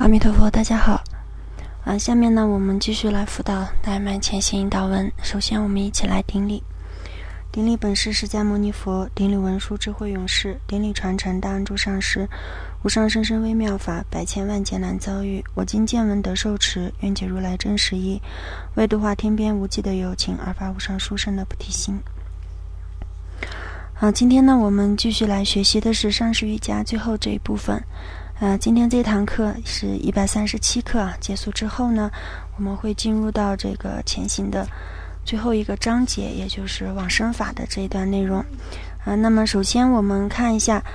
阿弥陀佛，大家好。下面呢，我们继续来辅导大曼前行引导文。首先，我们一起来顶礼。顶礼本师释迦牟尼佛，顶礼文殊智慧勇士，顶礼传承大安住上师。无上甚深微妙法，百千万劫难遭遇。我今见闻得受持，愿解如来真实义，为度化天边无际的有情，而发无上殊胜的菩提心。今天呢，我们继续来学习的是上师瑜伽最后这一部分。今天这堂课是137课，结束之后呢，我们会进入到这个前行的最后一个章节，也就是往生法的这一段内容。那么首先我们看一下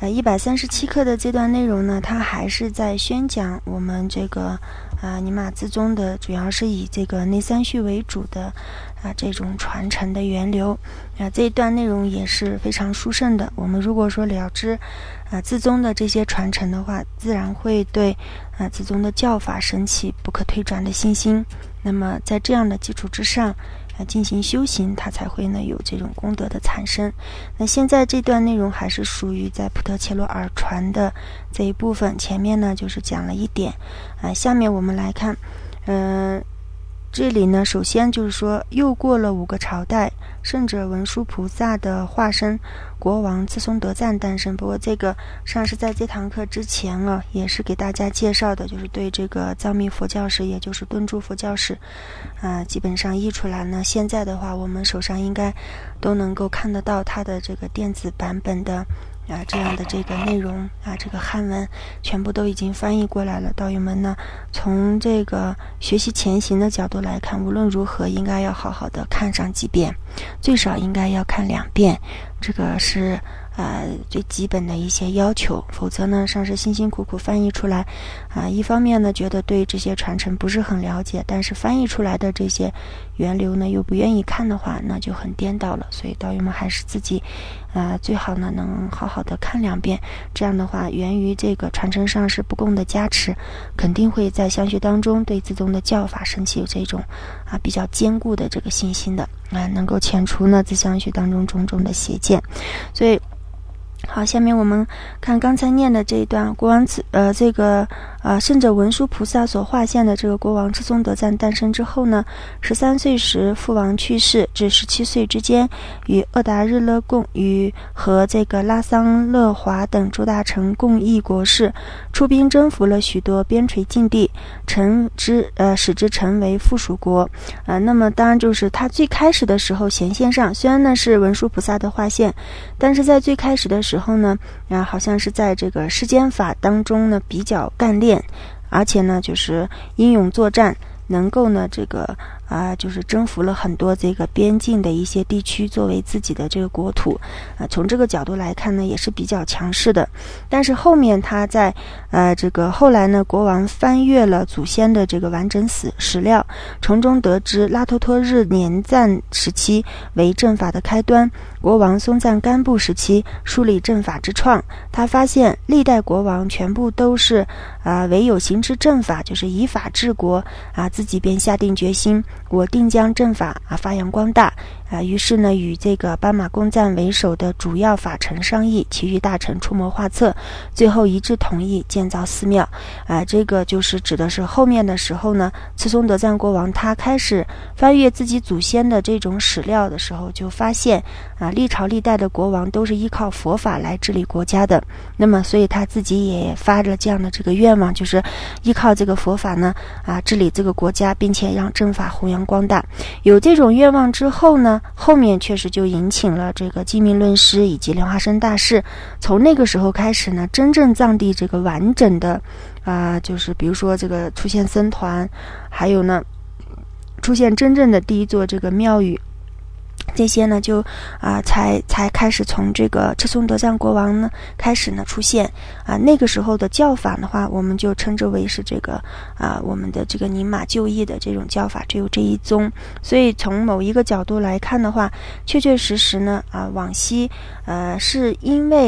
137课的这段内容呢，它还是在宣讲我们这个尼玛自宗的，主要是以这个内三序为主的这种传承的源流。这一段内容也是非常殊胜的。我们如果说了知自宗的这些传承的话，自然会对自宗的教法升起不可推转的信心。那么在这样的基础之上进行修行，它才会呢有这种功德的产生。那现在这段内容还是属于在普特切罗耳传的这一部分，前面呢就是讲了一点。下面我们来看这里呢，首先就是说，又过了5个朝代，圣者文殊菩萨的化身国王自松德赞诞生。不过这个上师在这堂课之前也是给大家介绍的，就是对这个藏密佛教史，也就是敦著佛教史基本上译出来呢。现在的话，我们手上应该都能够看得到它的这个电子版本的这样的这个内容这个汉文全部都已经翻译过来了。道友们呢，从这个学习前行的角度来看，无论如何应该要好好的看上几遍，最少应该要看2遍，这个是最基本的一些要求。否则呢，上师辛辛苦苦翻译出来一方面呢觉得对这些传承不是很了解，但是翻译出来的这些源流呢又不愿意看的话，那就很颠倒了。所以道友们还是自己最好呢能好好的看2遍，这样的话源于这个传承上师不共的加持，肯定会在相续当中对自宗的教法升起这种比较坚固的这个信心的能够遣除呢自相续当中种种的邪见。所以好，下面我们看刚才念的这一段，国王圣者文殊菩萨所化现的这个国王自松德赞诞生之后呢，13岁时父王去世，至17岁之间，与厄达日勒和这个拉桑勒华等诸大臣共议国事，出兵征服了许多边陲境地，使之成为附属国。那么当然就是他最开始的时候显现上，虽然呢是文殊菩萨的化现，但是在最开始的时候呢好像是在这个世间法当中呢比较干练，而且呢就是英勇作战，能够呢这个就是征服了很多这个边境的一些地区作为自己的这个国土从这个角度来看呢也是比较强势的。但是后面他在这个后来呢，国王翻阅了祖先的这个完整史料，从中得知拉托托日年赞时期为正法的开端，国王松赞干布时期树立正法之创。他发现历代国王全部都是唯有行之正法，就是以法治国自己便下定决心，我定将正法发扬光大于是呢与这个斑马公赞为首的主要法臣商议，其余大臣出谋划策，最后一致同意建造寺庙这个就是指的是后面的时候呢，自松德赞国王他开始翻阅自己祖先的这种史料的时候，就发现历朝历代的国王都是依靠佛法来治理国家的。那么所以他自己也发了这样的这个愿望，就是依靠这个佛法呢治理这个国家，并且让正法弘扬光大。有这种愿望之后呢，后面确实就引请了这个寂命论师以及莲花生大士。从那个时候开始呢，真正藏地这个完整的就是比如说这个出现僧团，还有呢出现真正的第一座这个庙宇，这些呢就才开始从这个赤松德赞国王呢开始呢出现那个时候的教法的话，我们就称之为是这个我们的这个尼玛就义的这种教法，只有这一宗。所以从某一个角度来看的话，确确实实呢往昔是因为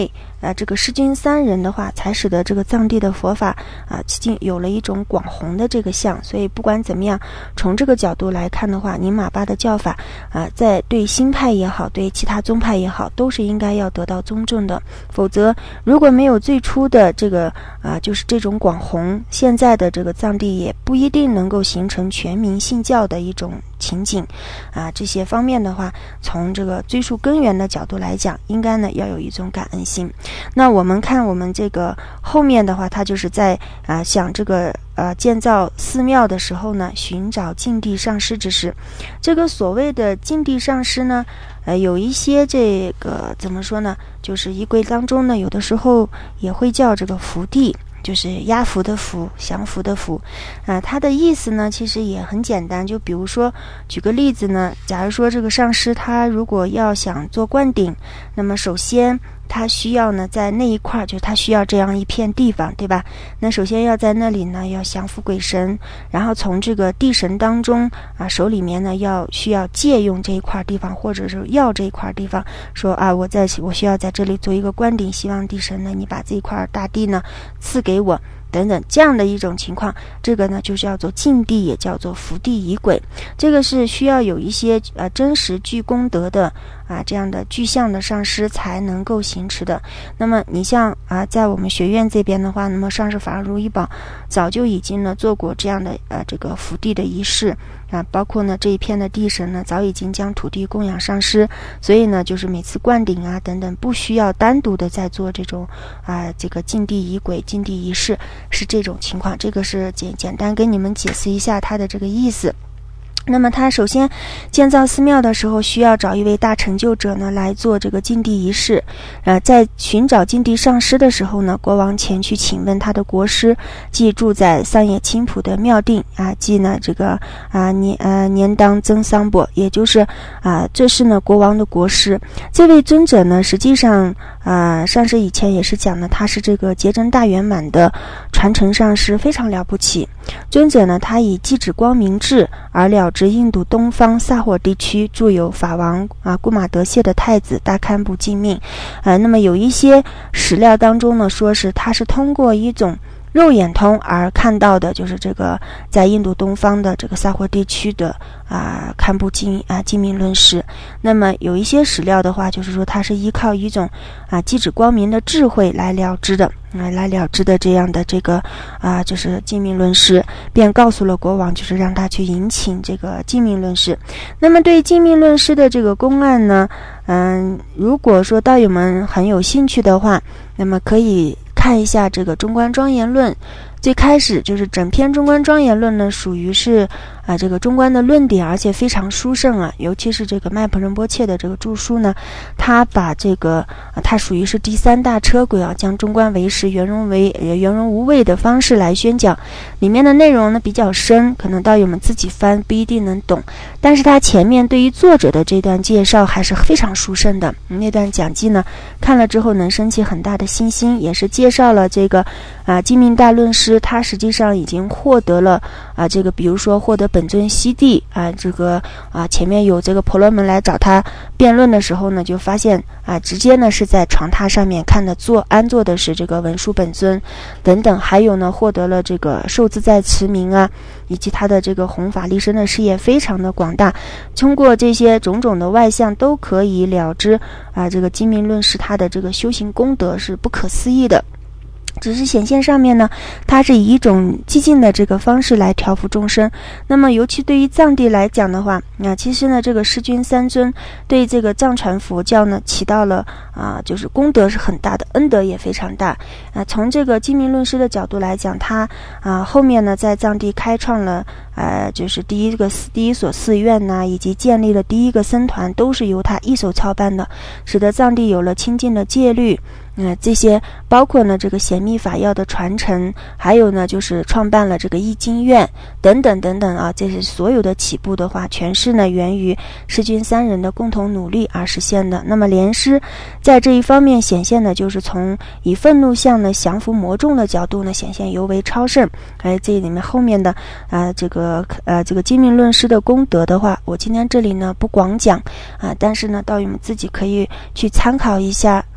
这个释君三人的话，才使得这个藏地的佛法有了一种广弘的这个相。所以不管怎么样，从这个角度来看的话，宁玛巴的教法在对新派也好，对其他宗派也好，都是应该要得到尊重的。否则如果没有最初的这个就是这种广弘，现在的这个藏地也不一定能够形成全民信教的一种情景这些方面的话，从这个追溯根源的角度来讲，应该呢要有一种感恩心。那我们看我们这个后面的话，他就是在想这个建造寺庙的时候呢，寻找净地上师之事。这个所谓的净地上师呢，有一些这个怎么说呢，就是仪轨当中呢，有的时候也会叫这个福地，就是压服的服，降服的服它的意思呢其实也很简单。就比如说举个例子呢，假如说这个上师他如果要想做灌顶，那么首先他需要呢在那一块，就他需要这样一片地方，对吧？那首先要在那里呢要降服鬼神，然后从这个地神当中手里面呢需要借用这一块地方，或者是要这一块地方，说我需要在这里做一个灌顶，希望地神呢你把这一块大地呢赐给我等等，这样的一种情况，这个呢就叫做净地，也叫做福地仪轨。这个是需要有一些真实具功德的这样的具象的上师才能够行持的。那么你像在我们学院这边的话，那么上师法让如意宝早就已经呢做过这样的这个福地的仪式包括呢这一片的地神呢早已经将土地供养上师，所以呢就是每次灌顶等等不需要单独的在做这种这个净地仪轨、净地仪式，是这种情况。这个是简单跟你们解释一下它的这个意思。那么他首先建造寺庙的时候，需要找一位大成就者呢来做这个净地仪式。在寻找净地上师的时候呢，国王前去请问他的国师，即住在桑野青浦的庙定即呢这个年当曾桑伯，也就是这是呢国王的国师。这位尊者呢，实际上上师以前也是讲呢，他是这个结真大圆满的传承上师，非常了不起。尊者呢，他以机指光明智而了知印度东方萨霍地区著有法王古马德谢的太子大堪布尽命那么有一些史料当中呢，说是他是通过一种肉眼通而看到的，就是这个在印度东方的这个萨霍地区的堪布尽命论师。那么有一些史料的话，就是说他是依靠一种机指光明的智慧来了知的这样的这个就是尽命论师，便告诉了国王，就是让他去迎请这个尽命论师。那么对尽命论师的这个公案呢，如果说道友们很有兴趣的话，那么可以看一下这个中观庄严论。最开始就是整篇中观庄严论呢，属于是这个中观的论点，而且非常殊胜尤其是这个麦普仁波切的这个著书呢，他把这个他属于是第三大车轨将中观为实、圆融无畏的方式来宣讲。里面的内容呢比较深，可能道友们自己翻不一定能懂，但是他前面对于作者的这段介绍还是非常殊胜的。那段讲记呢，看了之后能升起很大的信心，也是介绍了这个尽命大论师，他实际上已经获得了这个比如说获得本尊悉地这个前面有这个婆罗门来找他辩论的时候呢，就发现直接呢是在床榻上面看的安坐的是这个文殊本尊等等，还有呢获得了这个受自在持名以及他的这个弘法利生的事业非常的广大。通过这些种种的外相都可以了知这个尽命论师他的这个修行功德是不可思议的。只是显现上面呢，它是以一种激进的这个方式来调伏众生。那么尤其对于藏地来讲的话，其实呢这个释君三尊对这个藏传佛教呢起到了就是功德是很大的，恩德也非常大。从这个尽命论师的角度来讲，他后面呢在藏地开创了就是第一所寺院以及建立了第一个僧团，都是由他一手操办的，使得藏地有了清净的戒律。这些包括呢这个显密法要的传承，还有呢就是创办了这个译经院等等等等这些所有的起步的话，全是呢源于释君三人的共同努力而实现的。那么莲师在这一方面显现呢，就是从以愤怒相呢降服魔众的角度呢显现尤为超胜。这里面后面的这个尽命论师的功德的话，我今天这里呢不广讲但是呢道友们自己可以去参考一下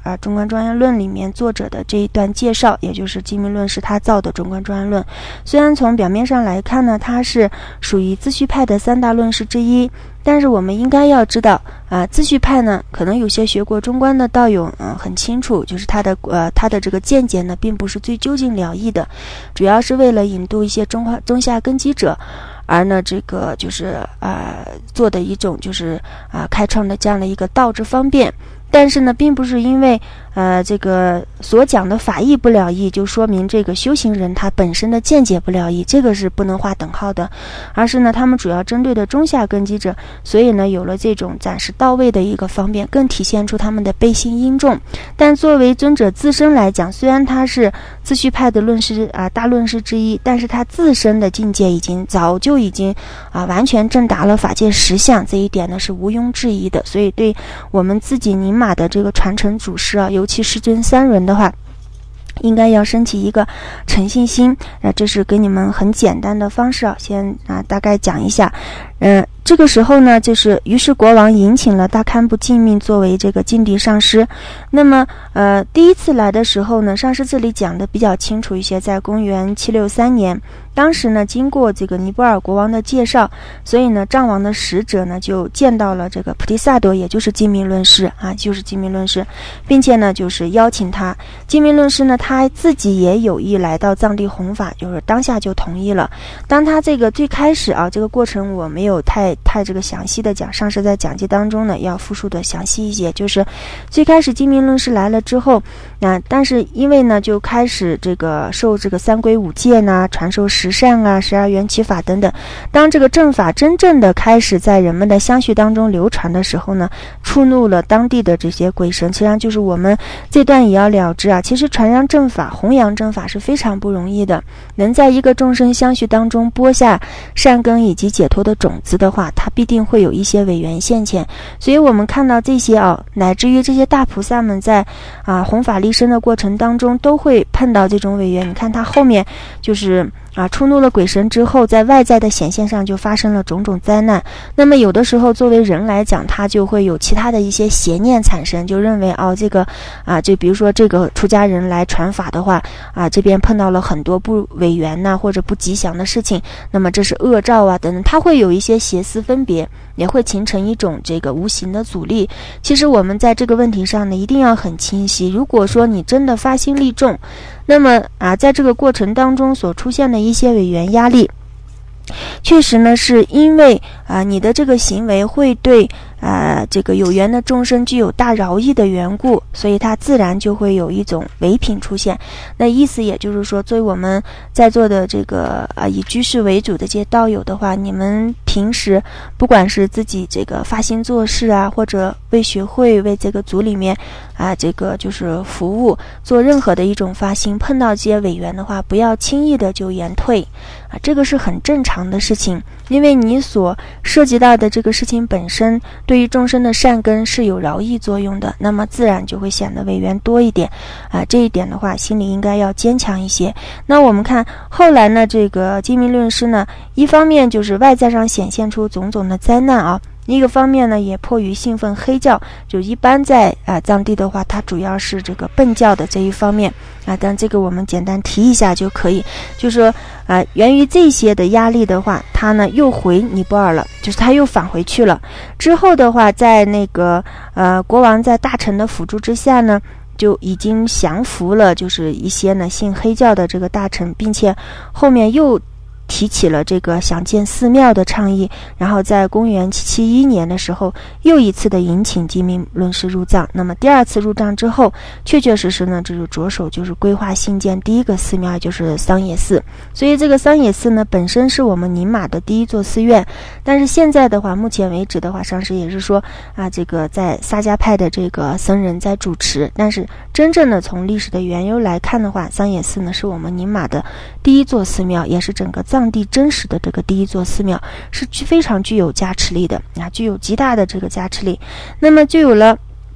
中观庄严论里面作者的这一段介绍，也就是寂灭论是他造的中观庄严论。虽然从表面上来看呢，它是属于自续派的三大论师之一，但是我们应该要知道自续派呢，可能有些学过中观的道友很清楚，就是他的这个见解呢，并不是最究竟了义的，主要是为了引渡一些中下根基者，而呢这个就是做的一种就是开创的这样的一个道之方便。但是呢，并不是因为这个所讲的法义不了义，就说明这个修行人他本身的见解不了义，这个是不能划等号的。而是呢，他们主要针对的中下根基者，所以呢，有了这种暂时到位的一个方便，更体现出他们的悲心殷重。但作为尊者自身来讲，虽然他是自续派的论师大论师之一，但是他自身的境界早就已经完全证达了法界实相，这一点呢是毋庸置疑的。所以对我们自己宁玛的这个传承祖师尤其师尊三人的话，应该要升起一个诚信心。这是给你们很简单的方式先大概讲一下。这个时候呢，就是于是国王迎请了大堪布净命作为这个净地上师。那么第一次来的时候呢，上师这里讲的比较清楚一些，在公元763年，当时呢经过这个尼泊尔国王的介绍，所以呢藏王的使者呢就见到了这个菩提萨埵，也就是寂灭论师就是寂灭论师，并且呢就是邀请他。寂灭论师呢他自己也有意来到藏地弘法，就是当下就同意了。当他这个最开始这个过程我没有太这个详细的讲，上师在讲记当中呢要复述的详细一些。就是最开始寂灭论师来了之后但是因为呢就开始这个受这个三皈五戒呢，传授十善12缘起法等等。当这个正法真正的开始在人们的相续当中流传的时候呢，触怒了当地的这些鬼神。实际上就是我们这段也要了知其实传扬正法弘扬正法是非常不容易的，能在一个众生相续当中播下善根以及解脱的种子的话，它必定会有一些违缘现前。所以我们看到这些乃至于这些大菩萨们在弘法利生的过程当中都会碰到这种违缘。你看他后面就是触怒了鬼神之后，在外在的显现上就发生了种种灾难。那么有的时候作为人来讲，他就会有其他的一些邪念产生，就认为这个就比如说这个出家人来传法的话这边碰到了很多不违缘或者不吉祥的事情，那么这是恶兆等等，他会有一些邪思分别，也会形成一种这个无形的阻力。其实我们在这个问题上呢一定要很清晰。如果说你真的发心力重，那么在这个过程当中所出现的一些违缘压力，确实呢是因为你的这个行为会对这个有缘的众生具有大饶益的缘故，所以它自然就会有一种违品出现。那意思也就是说，作为我们在座的这个以居士为主的这些道友的话，你们平时不管是自己这个发心做事或者为学会为这个组里面这个就是服务做任何的一种发心，碰到这些违缘的话，不要轻易的就言退这个是很正常的事情。因为你所涉及到的这个事情本身对于众生的善根是有饶益作用的，那么自然就会显得违缘多一点这一点的话心里应该要坚强一些。那我们看后来呢，这个寂灭论师呢，一方面就是外在上显现出种种的灾难一个方面呢也迫于信奉黑教，就一般在藏地的话，它主要是这个苯教的这一方面但这个我们简单提一下就可以。就是说源于这些的压力的话，他呢又回尼泊尔了，就是他又返回去了。之后的话，在那个国王在大臣的辅助之下呢，就已经降服了就是一些呢信黑教的这个大臣，并且后面又提起了这个想建寺庙的倡议，然后在公元771年的时候又一次的迎请寂灭论师入藏。那么第二次入藏之后，确确实实呢就是着手就是规划兴建第一个寺庙，就是桑野寺。所以这个桑野寺呢本身是我们宁玛的第一座寺院，但是现在的话，目前为止的话，上师也是说这个在萨迦派的这个僧人在主持，但是真正的从历史的缘由来看的话，桑野寺呢是我们宁玛的第一座寺庙，也是整个藏地真实的这个第一座寺庙，是非常具有加持力的具有极大的这个加持力。那么就有了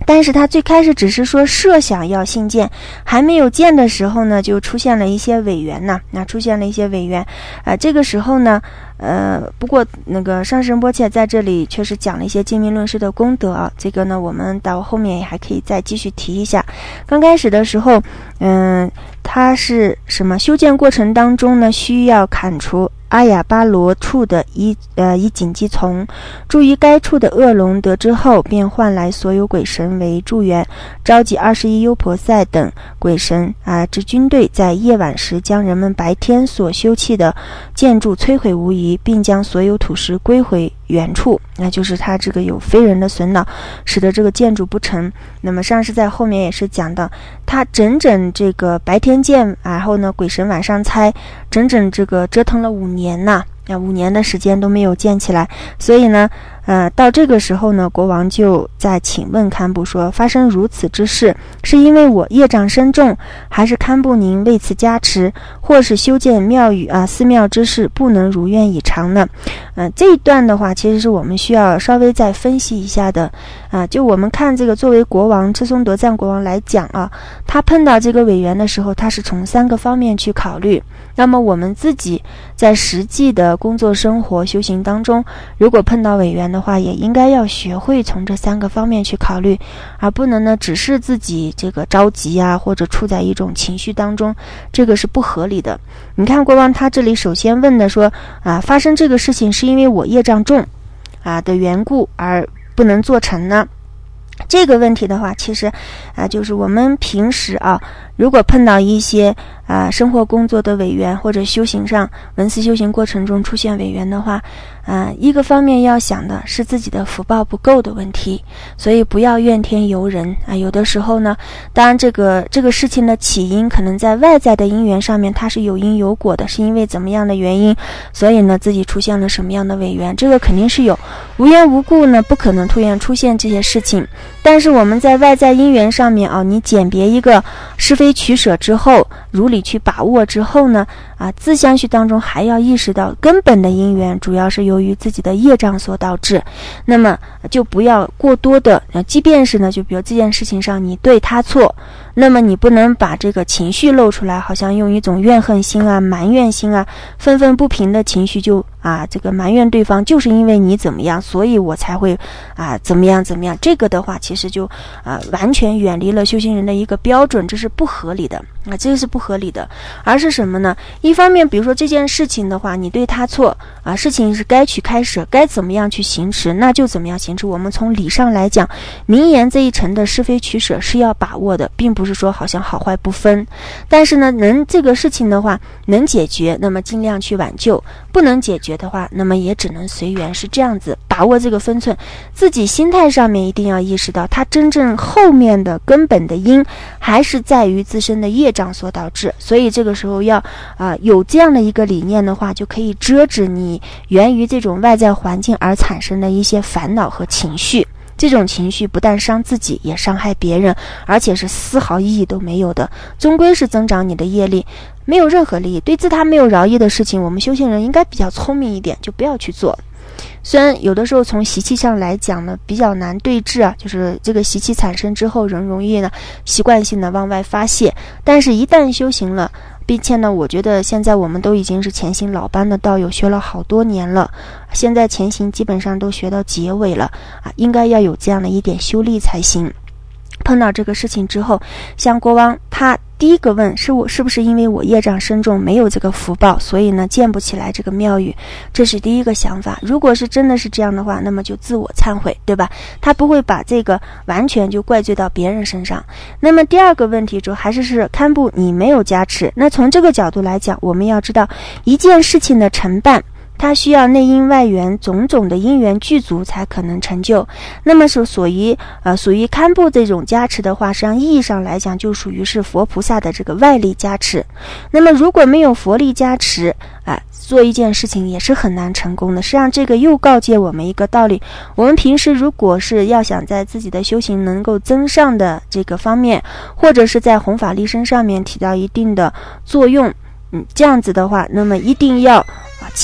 但是他最开始只是说设想要兴建，还没有建的时候呢，就出现了一些委员呢，这个时候呢，不过那个上师仁波切在这里确实讲了一些精明论师的功德啊，这个呢我们到后面也还可以再继续提一下。刚开始的时候，它是什么？修建过程当中呢，需要砍除阿雅巴罗处的一荆棘丛，住于该处的恶龙得知后，便唤来所有鬼神为助援，召集21优婆塞等鬼神之军队，在夜晚时将人们白天所修葺的建筑摧毁无疑，并将所有土石归回原处。那就是他这个有非人的损恼，使得这个建筑不成。那么上师在后面也是讲到，他整整这个白天建，然后呢鬼神晚上拆，整整这个折腾了5年呐，5年的时间都没有建起来。所以呢到这个时候呢，国王就在请问堪布说，发生如此之事，是因为我业障深重，还是堪布您为此加持，或是修建庙宇寺庙之事不能如愿以偿呢？这一段的话，其实是我们需要稍微再分析一下的就我们看这个作为国王赤松德赞国王来讲他碰到这个委员的时候，他是从3个方面去考虑。那么我们自己在实际的工作生活修行当中，如果碰到委员的话，也应该要学会从这3个方面去考虑，而不能呢只是自己这个着急或者处在一种情绪当中，这个是不合理的。你看国王他这里首先问的说发生这个事情是因为我业障重的缘故而不能做成呢？这个问题的话，其实就是我们平时如果碰到一些生活工作的委员，或者修行上文思修行过程中出现委员的话，一个方面要想的是自己的福报不够的问题，所以不要怨天尤人有的时候呢，当然这个事情的起因可能在外在的因缘上面，它是有因有果的，是因为怎么样的原因，所以呢自己出现了什么样的委员，这个肯定是有，无缘无故呢不可能突然出现这些事情。但是我们在外在因缘上面你鉴别一个是非取舍之后，如理去把握之后呢自相续当中还要意识到根本的因缘主要是由于自己的业障所导致，那么就不要过多的即便是呢就比如这件事情上你对他错，那么你不能把这个情绪露出来，好像用一种怨恨心埋怨心愤愤不平的情绪就这个埋怨对方，就是因为你怎么样，所以我才会怎么样，这个的话其实就完全远离了修行人的一个标准，这是不合理的这个是不合理的。而是什么呢？一方面比如说这件事情的话，你对他错事情是该取开舍，该怎么样去行持那就怎么样行持。我们从理上来讲，名言这一层的是非取舍是要把握的，并不是说好像好坏不分。但是呢这个事情的话能解决，那么尽量去挽救，不能解决的话，那么也只能随缘，是这样子把握这个分寸。自己心态上面一定要意识到，它真正后面的根本的因还是在于自身的业障所导致。所以这个时候要有这样的一个理念的话，就可以遮止你源于这种外在环境而产生的一些烦恼和情绪。这种情绪不但伤自己，也伤害别人，而且是丝毫意义都没有的，终归是增长你的业力，没有任何利益。对自他没有饶益的事情，我们修行人应该比较聪明一点，就不要去做。虽然有的时候从习气上来讲呢比较难对治就是这个习气产生之后，人容易呢习惯性的往外发泄，但是一旦修行了，并且呢我觉得现在我们都已经是前行老班的道友，学了好多年了，现在前行基本上都学到结尾了应该要有这样的一点修力才行。碰到这个事情之后，像国王他第一个问是不是因为我业障深重，没有这个福报，所以呢建不起来这个庙宇，这是第一个想法。如果是真的是这样的话，那么就自我忏悔，对吧？他不会把这个完全就怪罪到别人身上。那么第二个问题就还是堪布你没有加持。那从这个角度来讲，我们要知道一件事情的成办，它需要内因外缘种种的因缘具足才可能成就。那么是属于堪布这种加持的话，实际上意义上来讲就属于是佛菩萨的这个外力加持。那么如果没有佛力加持做一件事情也是很难成功的。实际上这个又告诫我们一个道理，我们平时如果是要想在自己的修行能够增上的这个方面，或者是在弘法利生上面起到一定的作用这样子的话，那么一定要祈祷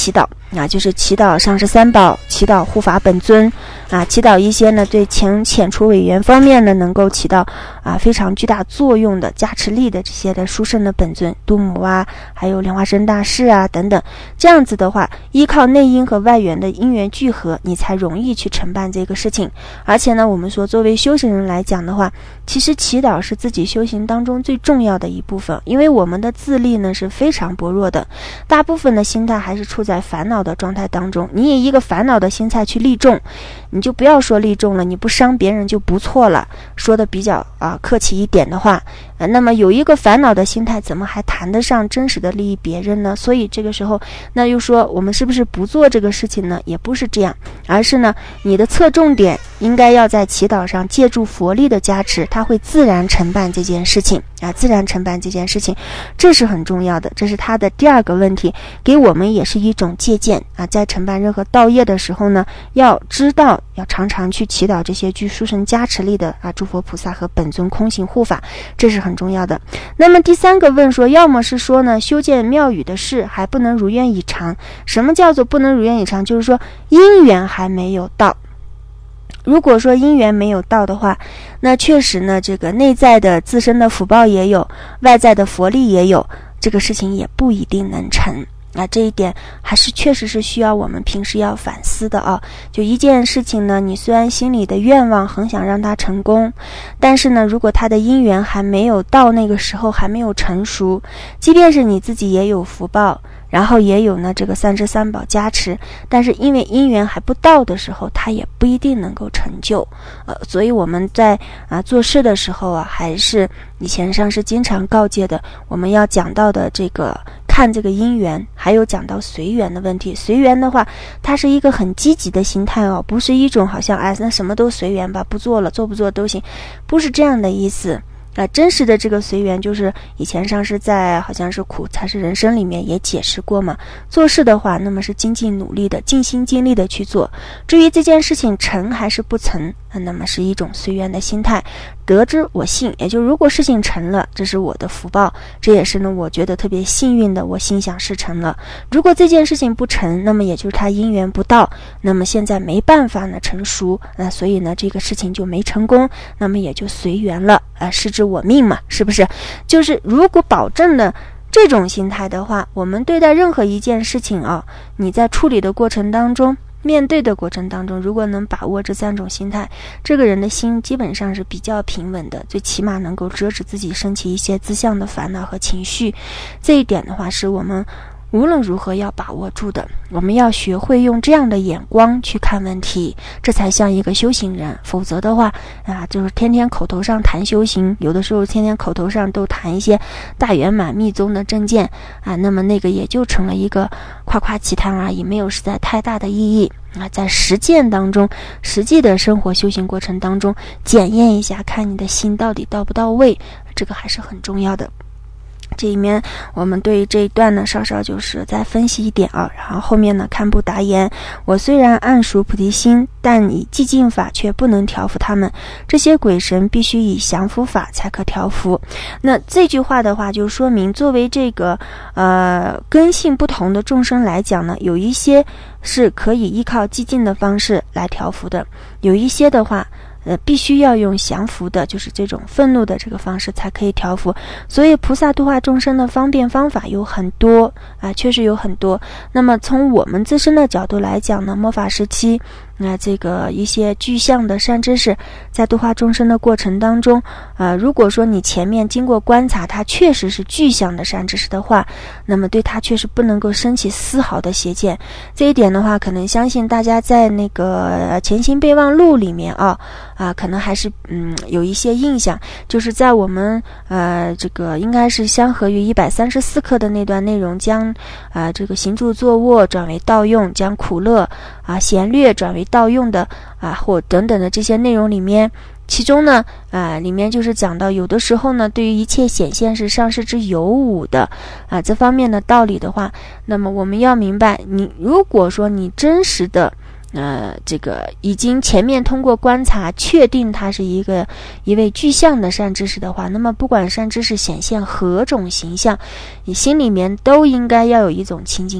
就是祈祷上师三宝，祈祷护法本尊祈祷一些呢对遣除违缘方面呢能够起到非常巨大作用的加持力的这些的殊胜的本尊，度母还有莲花生大士等等。这样子的话，依靠内因和外缘的因缘聚合，你才容易去承办这个事情。而且呢，我们说作为修行人来讲的话，其实祈祷是自己修行当中最重要的一部分，因为我们的自力呢是非常薄弱的，大部分的心态还是处在烦恼的状态当中。你以一个烦恼的心态去利众，你就不要说利众了，你不伤别人就不错了，说的比较客气一点的话，那么有一个烦恼的心态，怎么还谈得上真实的利益别人呢？所以这个时候，那又说我们是不是不做这个事情呢？也不是这样，而是呢，你的侧重点应该要在祈祷上，借助佛力的加持，它会自然承办这件事情自然承办这件事情，这是很重要的。这是他的第二个问题，给我们也是一种借鉴在承办任何道业的时候呢，要知道要常常去祈祷这些具殊胜加持力的诸佛菩萨和本尊空行护法，这是很重要的。那么第三个问说，要么是说呢，修建庙宇的事还不能如愿以偿。什么叫做不能如愿以偿？就是说因缘还没有到。如果说因缘没有到的话，那确实呢，这个内在的自身的福报也有，外在的佛力也有，这个事情也不一定能成。这一点还是确实是需要我们平时要反思的就一件事情呢，你虽然心里的愿望很想让它成功，但是呢，如果它的因缘还没有到那个时候，还没有成熟，即便是你自己也有福报，然后也有呢这个三师三宝加持，但是因为因缘还不到的时候，它也不一定能够成就。所以我们在做事的时候还是以前上师经常告诫的，我们要讲到的这个看这个因缘，还有讲到随缘的问题。随缘的话，它是一个很积极的心态不是一种好像那什么都随缘吧，不做了，做不做都行，不是这样的意思。真实的这个随缘，就是以前上师在好像是苦才是人生里面也解释过嘛。做事的话，那么是精进努力的，尽心尽力的去做。至于这件事情成还是不成，那么是一种随缘的心态。得之我幸，也就如果事情成了，这是我的福报，这也是呢我觉得特别幸运的，我心想事成了。如果这件事情不成，那么也就是他因缘不到，那么现在没办法呢成熟，所以呢这个事情就没成功，那么也就随缘了失之我命嘛，是不是？就是如果保证了这种心态的话，我们对待任何一件事情你在处理的过程当中，面对的过程当中，如果能把握这三种心态，这个人的心基本上是比较平稳的，最起码能够遮止自己升起一些自相的烦恼和情绪。这一点的话是我们无论如何要把握住的。我们要学会用这样的眼光去看问题，这才像一个修行人。否则的话就是天天口头上谈修行，有的时候天天口头上都谈一些大圆满密宗的正见那么那个也就成了一个夸夸其谈而已，没有实在太大的意义在实践当中，实际的生活修行过程当中，检验一下，看你的心到底到不到位，这个还是很重要的。这里面我们对于这一段呢稍稍就是再分析一点然后后面呢堪布答言，我虽然暗熟菩提心，但以寂静法却不能调伏他们，这些鬼神必须以降伏法才可调伏。那这句话的话就说明，作为这个根性不同的众生来讲呢，有一些是可以依靠寂静的方式来调伏的，有一些的话必须要用降伏的，就是这种愤怒的这个方式才可以调伏。所以菩萨度化众生的方便方法有很多确实有很多。那么从我们自身的角度来讲呢，末法时期这个一些具象的善知识在度化众生的过程当中如果说你前面经过观察，它确实是具象的善知识的话，那么对它确实不能够升起丝毫的邪见。这一点的话，可能相信大家在那个前行备忘录里面可能还是有一些印象，就是在我们这个应该是相合于134课的那段内容，将这个行住坐卧转为道用，将苦乐闲略转为道用的或等等的这些内容里面，其中呢里面就是讲到有的时候呢，对于一切显现是上师之有五的这方面的道理的话，那么我们要明白，你如果说你真实的这个已经前面通过观察确定它是一位具象的善知识的话，那么不管善知识显现何种形象，你心里面都应该要有一种清净观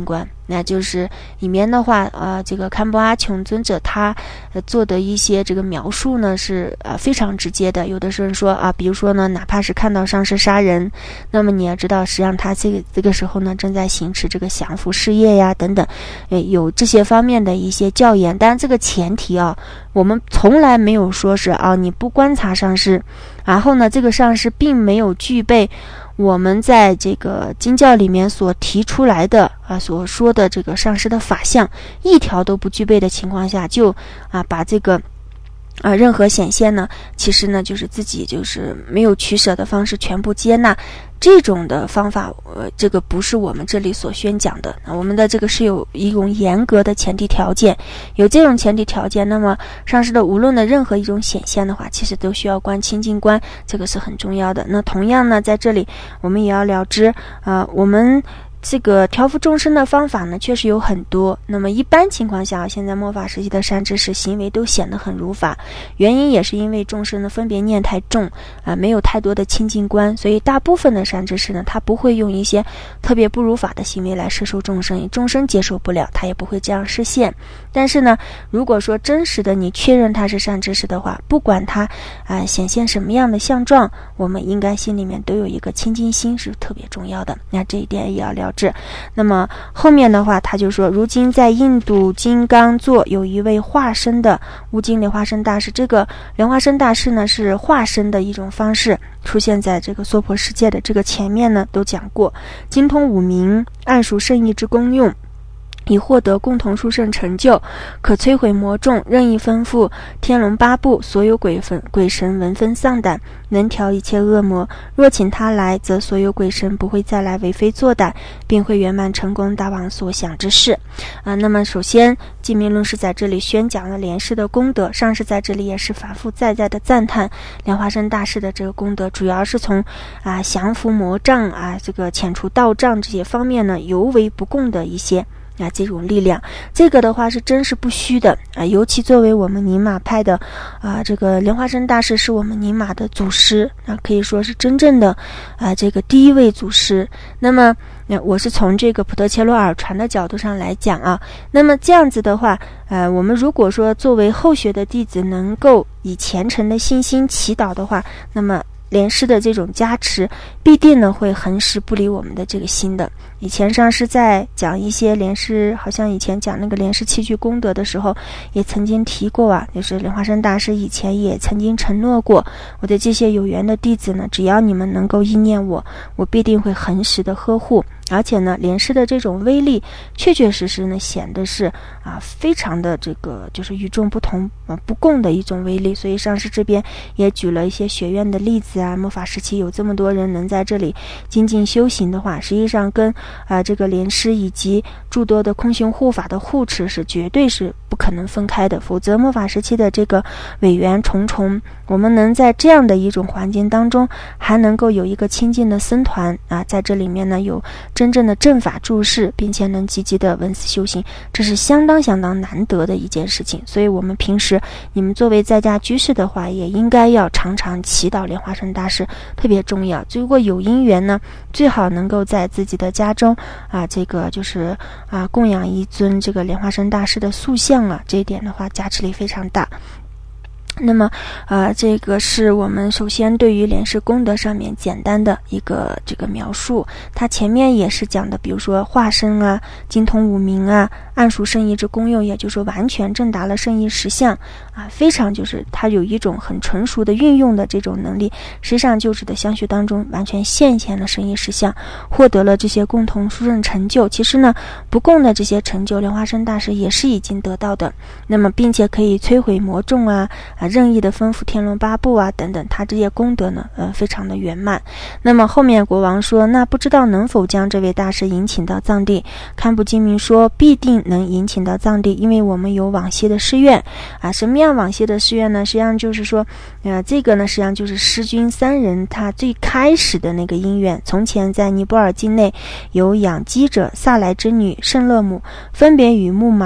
那就是里面的话这个堪布阿琼尊者他做的一些这个描述呢是非常直接的。有的人说比如说呢，哪怕是看到上师杀人，那么你要知道实际上他这个时候呢正在行持这个降伏事业呀等等，有这些方面的一些教言。当然这个前提我们从来没有说是你不观察上师，然后呢这个上师并没有具备我们在这个经教里面所提出来的所说的这个上师的法相一条都不具备的情况下，就把这个任何显现呢，其实呢就是自己就是没有取舍的方式全部接纳，这种的方法这个不是我们这里所宣讲的。我们的这个是有一种严格的前提条件，有这种前提条件，那么上师的无论的任何一种显现的话，其实都需要观清净观，这个是很重要的。那同样呢，在这里我们也要了知我们这个调伏众生的方法呢确实有很多。那么一般情况下，现在末法时期的善知识行为都显得很如法，原因也是因为众生的分别念太重没有太多的清净观，所以大部分的善知识呢，他不会用一些特别不如法的行为来摄受众生，众生接受不了，他也不会这样示现。但是呢，如果说真实的你确认他是善知识的话，不管他显现什么样的相状，我们应该心里面都有一个清净心，是特别重要的。那这一点也要了解。那么后面的话他就说，如今在印度金刚座有一位化身的悟净莲花生大士，这个莲花生大士呢是化身的一种方式，出现在这个娑婆世界的这个前面呢都讲过，精通五明，暗熟圣意之功用，以获得共同殊胜成就，可摧毁魔众，任意吩咐天龙八部所有鬼神闻风丧胆，能调一切恶魔。若请他来，则所有鬼神不会再来为非作歹，并会圆满成功大王所想之事。那么首先寂明论师在这里宣讲了莲师的功德，上师在这里也是反复在的赞叹莲花生大士的这个功德，主要是从降伏魔障这个遣除道障这些方面呢尤为不共的一些这种力量，这个的话是真是不虚的尤其作为我们宁玛派的这个莲花生大士是我们宁玛的祖师可以说是真正的这个第一位祖师。那么我是从这个普特切罗耳传的角度上来讲那么这样子的话我们如果说作为后学的弟子能够以虔诚的信心祈祷的话，那么莲师的这种加持必定呢会恒时不离我们的这个心的。以前上师在讲一些莲师，好像以前讲那个莲师7句功德的时候也曾经提过就是莲花生大师以前也曾经承诺过，我的这些有缘的弟子呢，只要你们能够意念我必定会恒时的呵护。而且呢莲师的这种威力确确实实呢显得是非常的这个就是与众不同不共的一种威力。所以上师这边也举了一些学院的例子末法时期有这么多人能在这里精进修行的话，实际上跟这个莲师以及诸多的空行护法的护持是绝对是不可能分开的，否则末法时期的这个委员重重，我们能在这样的一种环境当中还能够有一个清净的僧团在这里面呢有真正的正法注释，并且能积极的闻思修行，这是相当难得的一件事情。所以我们平时你们作为在家居士的话，也应该要常常祈祷莲花生大士，特别重要。如果有因缘呢，最好能够在自己的家中这个就是供养一尊这个莲花生大士的塑像这一点的话加持力非常大。那么这个是我们首先对于莲师功德上面简单的一个这个描述。它前面也是讲的，比如说化身精通五明暗熟圣意之功用，也就是说完全证达了圣意实相非常就是它有一种很纯熟的运用的这种能力，实际上就指的相续当中完全现了圣意实相，获得了这些共同殊胜成就。其实呢不共的这些成就莲花生大师也是已经得到的，那么并且可以摧毁魔众任意的吩咐天龙八部等等，他这些功德呢非常的圆满。那么后面国王说，那不知道能否将这位大师引请到藏地。堪布精明说必定能引请到藏地，因为我们有往昔的誓愿什么样往昔的誓愿呢？实际上就是说这个呢实际上就是师君三人他最开始的那个因缘。从前在尼泊尔境内有养鸡者萨来之女圣勒姆，分别与木马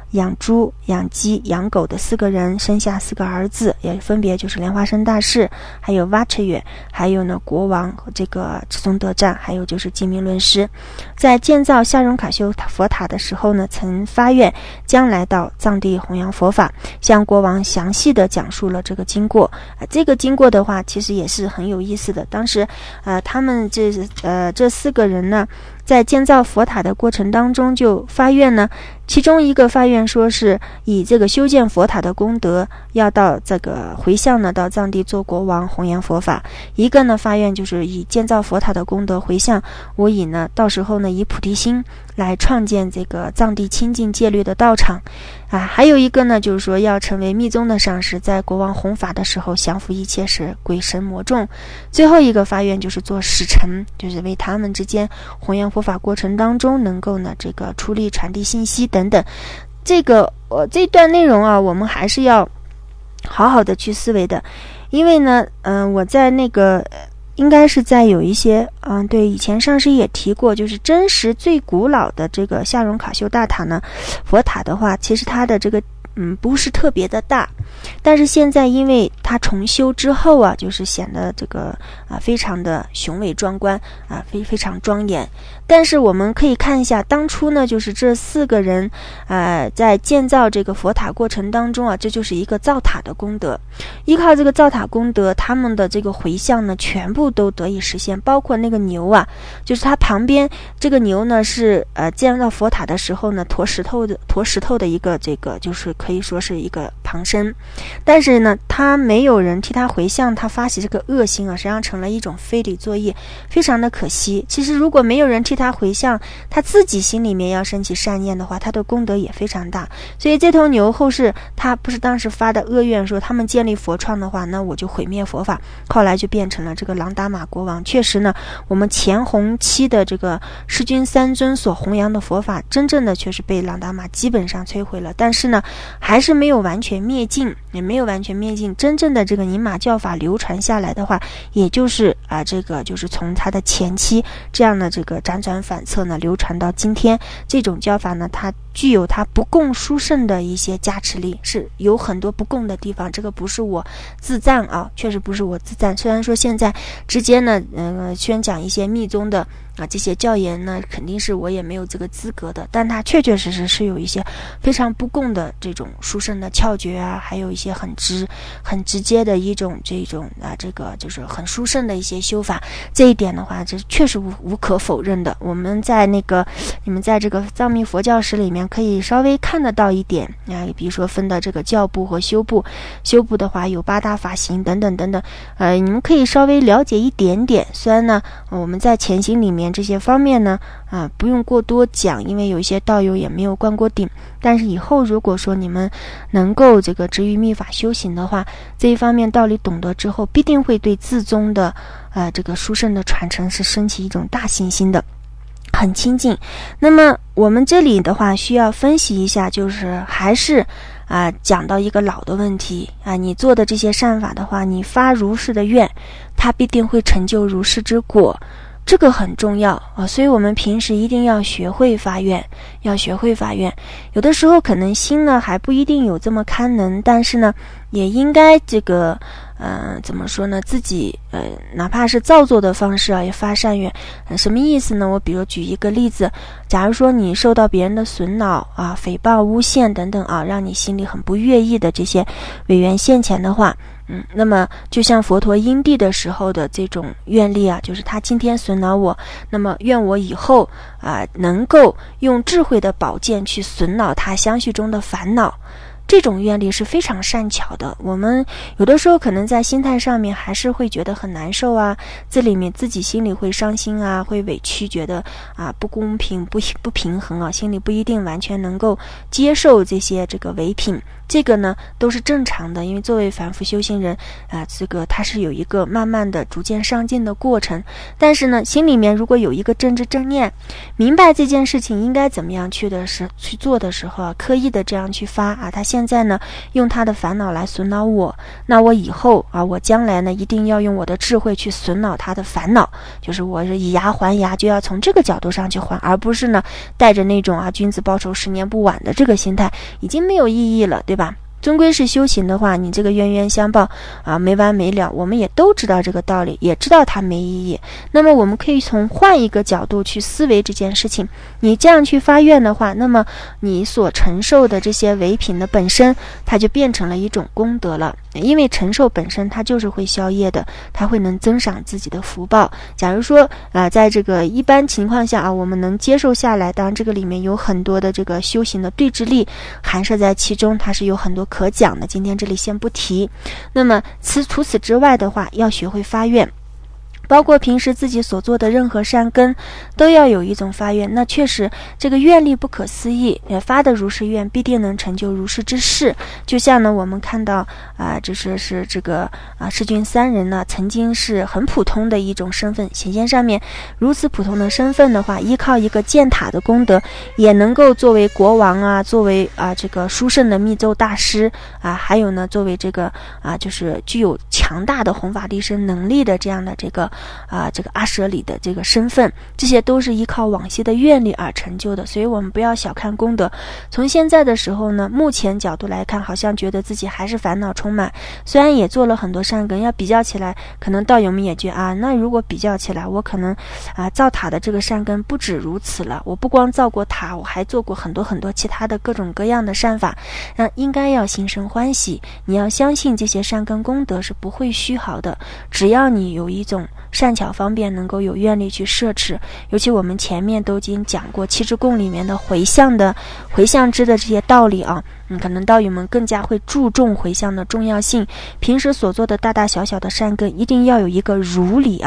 养猪、养鸡、养狗的4个人生下4个儿子，也分别就是莲花生大士，还有瓦彻月，还有呢国王和这个赤松德战，还有就是精明论师。在建造夏荣卡修佛塔的时候呢，曾发愿将来到藏地弘扬佛法，向国王详细的讲述了这个经过。这个经过的话其实也是很有意思的。当时他们这4个人呢，在建造佛塔的过程当中就发愿呢，其中一个发愿说是以这个修建佛塔的功德要到这个回向呢，到藏地做国王弘扬佛法。一个呢发愿就是以建造佛塔的功德回向，我以呢到时候呢以菩提心来创建这个藏地清净戒律的道场还有一个呢就是说要成为密宗的上师，在国王弘法的时候降服一切使鬼神魔众。最后一个发愿就是做使臣，就是为他们之间弘扬佛法过程当中能够呢这个出力传递信息等等。这段内容我们还是要好好的去思维的。因为呢我在那个应该是在有一些对，以前上师也提过，就是真实最古老的这个夏荣卡修大塔呢，佛塔的话其实它的这个不是特别的大，但是现在因为它重修之后就是显得这个非常的雄伟壮观非常庄严。但是我们可以看一下当初呢，就是这4个人在建造这个佛塔过程当中这就是一个造塔的功德。依靠这个造塔功德，他们的这个回向呢全部都得以实现，包括那个牛就是它旁边这个牛呢是建造佛塔的时候呢驮石头的一个这个就是可以说是一个旁身，但是呢他没有人替他回向，他发起这个恶心实际上成了一种非礼作业，非常的可惜。其实如果没有人替他回向，他自己心里面要升起善念的话，他的功德也非常大。所以这头牛后世他不是当时发的恶愿说他们建立佛创的话，那我就毁灭佛法，后来就变成了这个朗达玛国王。确实呢，我们前弘期的这个世君3尊所弘扬的佛法，真正的却是被朗达玛基本上摧毁了，但是呢还是没有完全灭尽，也没有完全灭尽。真正的这个宁玛教法流传下来的话，也就是这个就是从它的前期这样的这个辗转反侧呢流传到今天。这种教法呢它具有它不共殊胜的一些加持力，是有很多不共的地方，这个不是我自赞确实不是我自赞。虽然说现在直接呢宣讲一些密宗的这些教言呢肯定是我也没有这个资格的，但它确确实实是有一些非常不共的这种殊胜的窍诀还有一些很直接的一种这种这个就是很殊胜的一些修法。这一点的话这确实无可否认的。我们在你们在这个藏密佛教史里面可以稍微看得到一点比如说分的这个教部和修部的话有8大法行等等等等你们可以稍微了解一点点。虽然呢我们在前行里面这些方面呢不用过多讲，因为有一些道友也没有灌过顶，但是以后如果说你们能够这个执于密法修行的话，这一方面道理懂得之后，必定会对自宗的这个殊胜的传承是升起一种大信心的，很亲近。那么我们这里的话需要分析一下，就是还是讲到一个老的问题你做的这些善法的话，你发如是的愿，它必定会成就如是之果，这个很重要所以我们平时一定要学会发愿，有的时候可能心呢还不一定有这么堪能，但是呢也应该这个怎么说呢，自己哪怕是造作的方式也发善愿什么意思呢？我比如举一个例子，假如说你受到别人的损恼诽谤诬陷等等让你心里很不悦意的这些委员现前的话那么就像佛陀因地的时候的这种愿力就是他今天损恼我，那么愿我以后能够用智慧的宝剑去损恼他相续中的烦恼。这种愿力是非常善巧的。我们有的时候可能在心态上面还是会觉得很难受这里面自己心里会伤心会委屈，觉得不公平不平衡心里不一定完全能够接受这些这个唯品，这个呢都是正常的。因为作为凡夫修行人这个他是有一个慢慢的逐渐上进的过程，但是呢心里面如果有一个正知正念，明白这件事情应该怎么样去做的时候刻意的这样去发他现现在呢用他的烦恼来损恼我，那我以后啊，我将来呢一定要用我的智慧去损恼他的烦恼，就是我是以牙还牙，就要从这个角度上去还，而不是呢带着那种啊君子报仇10年不晚的这个心态，已经没有意义了，对吧？终归是修行的话，你这个冤冤相报啊，没完没了，我们也都知道这个道理，也知道它没意义。那么我们可以从换一个角度去思维这件事情，你这样去发愿的话，那么你所承受的这些唯品的本身，它就变成了一种功德了。因为承受本身它就是会消业的，它会能增长自己的福报。假如说在这个一般情况下啊，我们能接受下来，当然这个里面有很多的这个修行的对治力含摄在其中，它是有很多可讲的，今天这里先不提。那么除此之外的话，要学会发愿，包括平时自己所做的任何善根都要有一种发愿。那确实这个愿力不可思议，发的如是愿必定能成就如是之事。就像呢我们看到是这个世君3人呢曾经是很普通的一种身份，显现上面如此普通的身份的话，依靠一个建塔的功德也能够作为国王啊，作为这个殊胜的密咒大师还有呢作为这个就是具有强大的弘法利生能力的这样的这个阿舍里的这个身份，这些都是依靠往昔的愿力而成就的。所以我们不要小看功德。从现在的时候呢，目前角度来看，好像觉得自己还是烦恼充满，虽然也做了很多善根，要比较起来，可能道友们也觉得那如果比较起来，我可能造塔的这个善根不止如此了。我不光造过塔，我还做过很多很多其他的各种各样的善法，应该要心生欢喜。你要相信这些善根功德是不会虚耗的，只要你有一种善巧方便能够有愿力去摄持。尤其我们前面都已经讲过七支供里面的回向之的这些道理可能道友们更加会注重回向的重要性。平时所做的大大小小的善根一定要有一个如理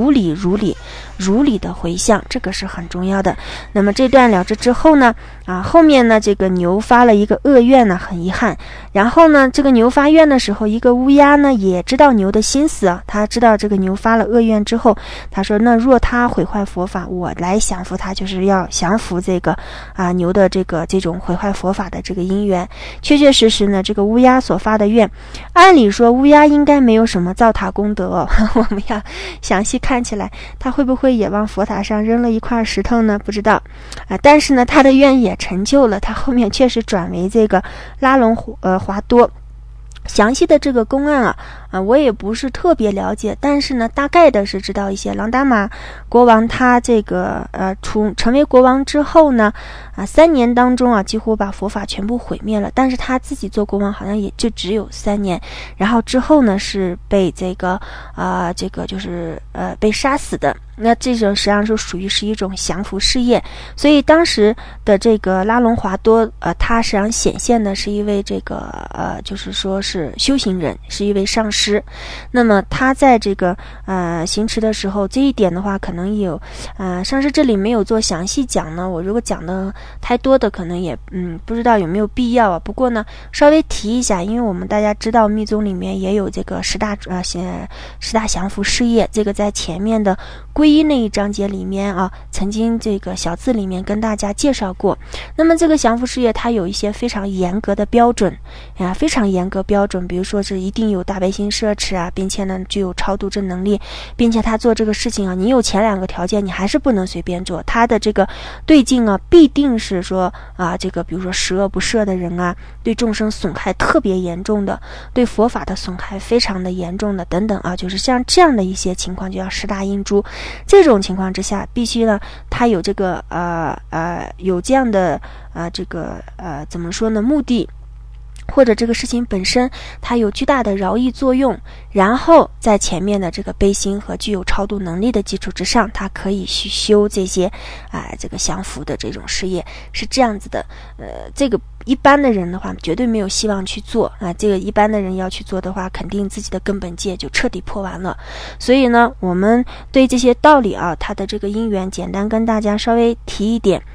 的回向，这个是很重要的。那么这段了之之后呢后面呢这个牛发了一个恶愿呢，很遗憾。然后呢这个牛发愿的时候，一个乌鸦呢也知道牛的心思他知道这个牛发了恶愿之后，他说那若他毁坏佛法，我来降服他，就是要降服这个牛的这种毁坏佛法的这个因缘。确确实实呢，这个乌鸦所发的愿，按理说乌鸦应该没有什么造塔功德我们要详细看起来，他会不会也往佛塔上扔了一块石头呢？不知道但是呢他的愿也成就了，他后面确实转为这个拉隆华多。详细的这个公案我也不是特别了解，但是呢大概的是知道一些。朗达玛国王他这个成为国王之后呢3年当中几乎把佛法全部毁灭了，但是他自己做国王好像也就只有3年，然后之后呢是被这个就是被杀死的。那这种实际上是属于是一种降服事业。所以当时的这个拉隆华多他实际上显现的是一位这个就是说是修行人，是一位上师。那么他在这个行持的时候，这一点的话可能有上师这里没有做详细讲呢，我如果讲的太多的可能也不知道有没有必要不过呢稍微提一下，因为我们大家知道密宗里面也有这个十大降伏事业，这个在前面的皈依那一章节里面曾经这个小字里面跟大家介绍过。那么这个降伏事业它有一些非常严格的标准非常严格标准，比如说是一定有大悲心摄持并且呢具有超度正能力，并且他做这个事情你有前2个条件，你还是不能随便做。他的这个对境必定是说这个比如说十恶不赦的人对众生损害特别严重的，对佛法的损害非常的严重的等等就是像这样的一些情况就要10大印珠。这种情况之下必须呢他有这个有这样的这个怎么说呢目的，或者这个事情本身它有巨大的饶益作用，然后在前面的这个悲心和具有超度能力的基础之上，它可以去修这些这个降伏的这种事业，是这样子的。这个一般的人的话绝对没有希望去做这个一般的人要去做的话，肯定自己的根本戒就彻底破完了。所以呢我们对这些道理它的这个因缘简单跟大家稍微提一点。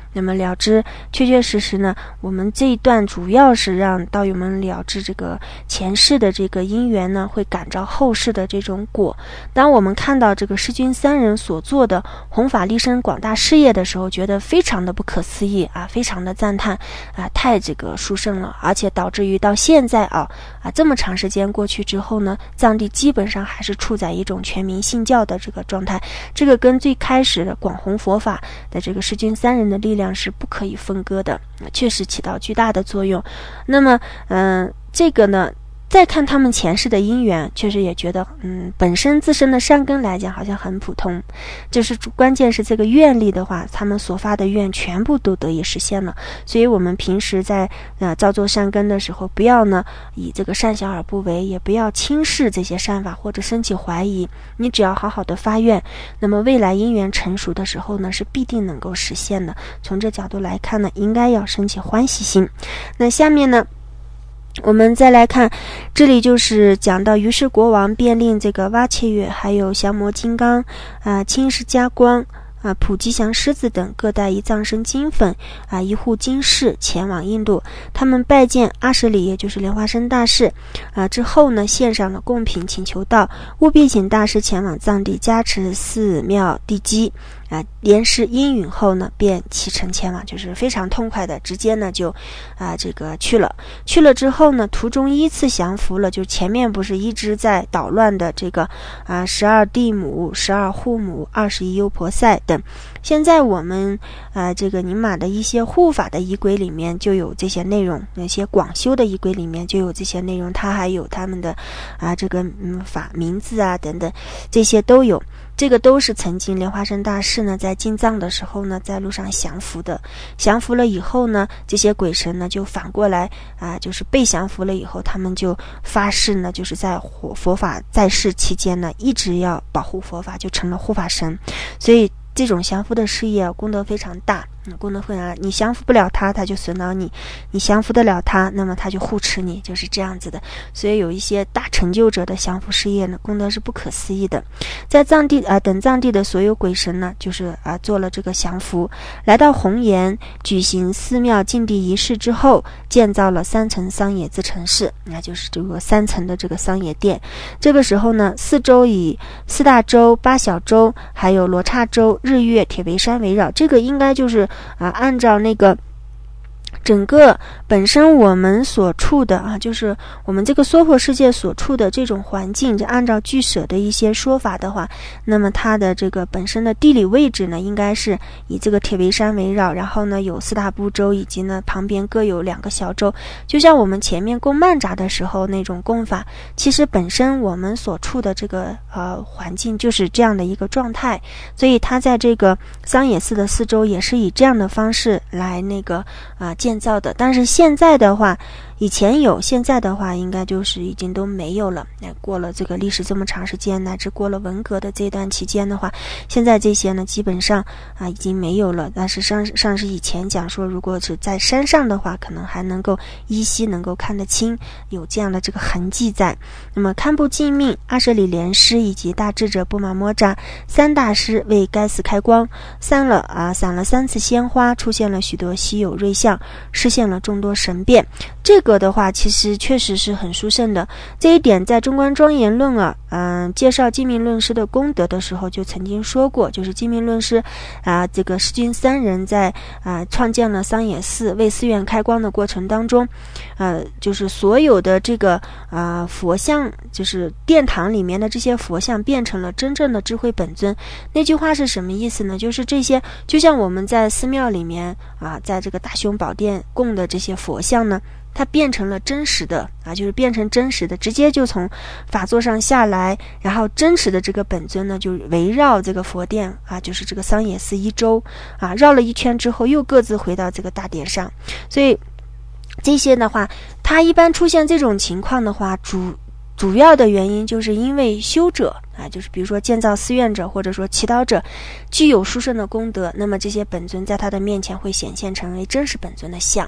那么了知确确实实呢，我们这一段主要是让道友们了知这个前世的这个因缘呢，会感召后世的这种果。当我们看到这个释君三人所做的弘法利生广大事业的时候，觉得非常的不可思议啊，非常的赞叹啊，太这个殊胜了，而且导致于到现在这么长时间过去之后呢，藏地基本上还是处在一种全民信教的这个状态，这个跟最开始的广弘佛法的这个释君三人的力量是不可以分割的，确实起到巨大的作用。那么这个呢，再看他们前世的因缘，确实也觉得本身自身的善根来讲好像很普通，就是关键是这个愿力的话，他们所发的愿全部都得以实现了。所以我们平时在造作善根的时候，不要呢以这个善小而不为，也不要轻视这些善法或者升起怀疑，你只要好好的发愿，那么未来因缘成熟的时候呢，是必定能够实现的。从这角度来看呢，应该要升起欢喜心。那下面呢，我们再来看，这里就是讲到于是国王便令这个蛙切月还有降魔金刚青石加光普吉祥狮子等各带一藏身金粉一户金饰前往印度。他们拜见阿舍里，也就是莲花生大士之后呢，献上了贡品，请求道务必请大师前往藏地加持寺庙地基连施应允后呢，便启程前往，就是非常痛快的直接呢就这个去了之后呢，途中依次降服了，就前面不是一直在捣乱的这个12地母、12护母、21优婆塞等。现在我们这个宁玛的一些护法的仪轨里面就有这些内容，有些广修的仪轨里面就有这些内容，它还有他们的这个法名字等等，这些都有。这个都是曾经莲花生大士呢在进藏的时候呢，在路上降服的。降服了以后呢，这些鬼神呢就反过来就是被降服了以后，他们就发誓呢，就是在佛法在世期间呢，一直要保护佛法，就成了护法神。所以这种降服的事业功德非常大，功德非常大，你降服不了他，他就损恼你；你降服得了他，那么他就护持你，就是这样子的。所以有一些大成就者的降服事业呢，功德是不可思议的。在藏地等藏地的所有鬼神呢，就是做了这个降服，来到红岩举行寺庙净地仪式之后，建造了3层桑野自成寺，那就是这个3层的这个桑野殿。这个时候呢，四周以4大洲、8小洲还有罗刹洲、日月、铁围山围绕，这个应该就是按照那个整个本身我们所处的就是我们这个娑婆世界所处的这种环境，就按照俱舍的一些说法的话，那么它的这个本身的地理位置呢，应该是以这个铁围山围绕，然后呢有4大部洲，以及呢旁边各有2个小洲。就像我们前面供曼扎的时候那种供法，其实本身我们所处的这个环境就是这样的一个状态，所以它在这个桑野寺的4周也是以这样的方式来那个建造的。但是现在的话，以前有，现在的话应该就是已经都没有了。过了这个历史这么长时间，乃至过了文革的这段期间的话，现在这些呢基本上已经没有了。但是上是以前讲说，如果是在山上的话，可能还能够依稀能够看得清，有这样的这个痕迹在。那么堪布净命、阿舍里莲师以及大智者布玛摩扎3大师为该寺开光，散了3次鲜花，出现了许多稀有瑞相，实现了众多神变。这个的话其实确实是很殊胜的，这一点在中观庄严论介绍寂命论师的功德的时候就曾经说过，就是寂命论师这个释君3人在创建了桑野寺为寺院开光的过程当中，就是所有的这个佛像，就是殿堂里面的这些佛像变成了真正的智慧本尊。那句话是什么意思呢？就是这些就像我们在寺庙里面在这个大雄宝殿供的这些佛像呢，它变成了真实的就是变成真实的，直接就从法座上下来，然后真实的这个本尊呢就围绕这个佛殿就是这个桑野寺1周绕了一圈之后又各自回到这个大殿上。所以这些的话，它一般出现这种情况的话，主要的原因就是因为修者就是比如说建造寺院者或者说祈祷者具有殊胜的功德，那么这些本尊在他的面前会显现成为真实本尊的像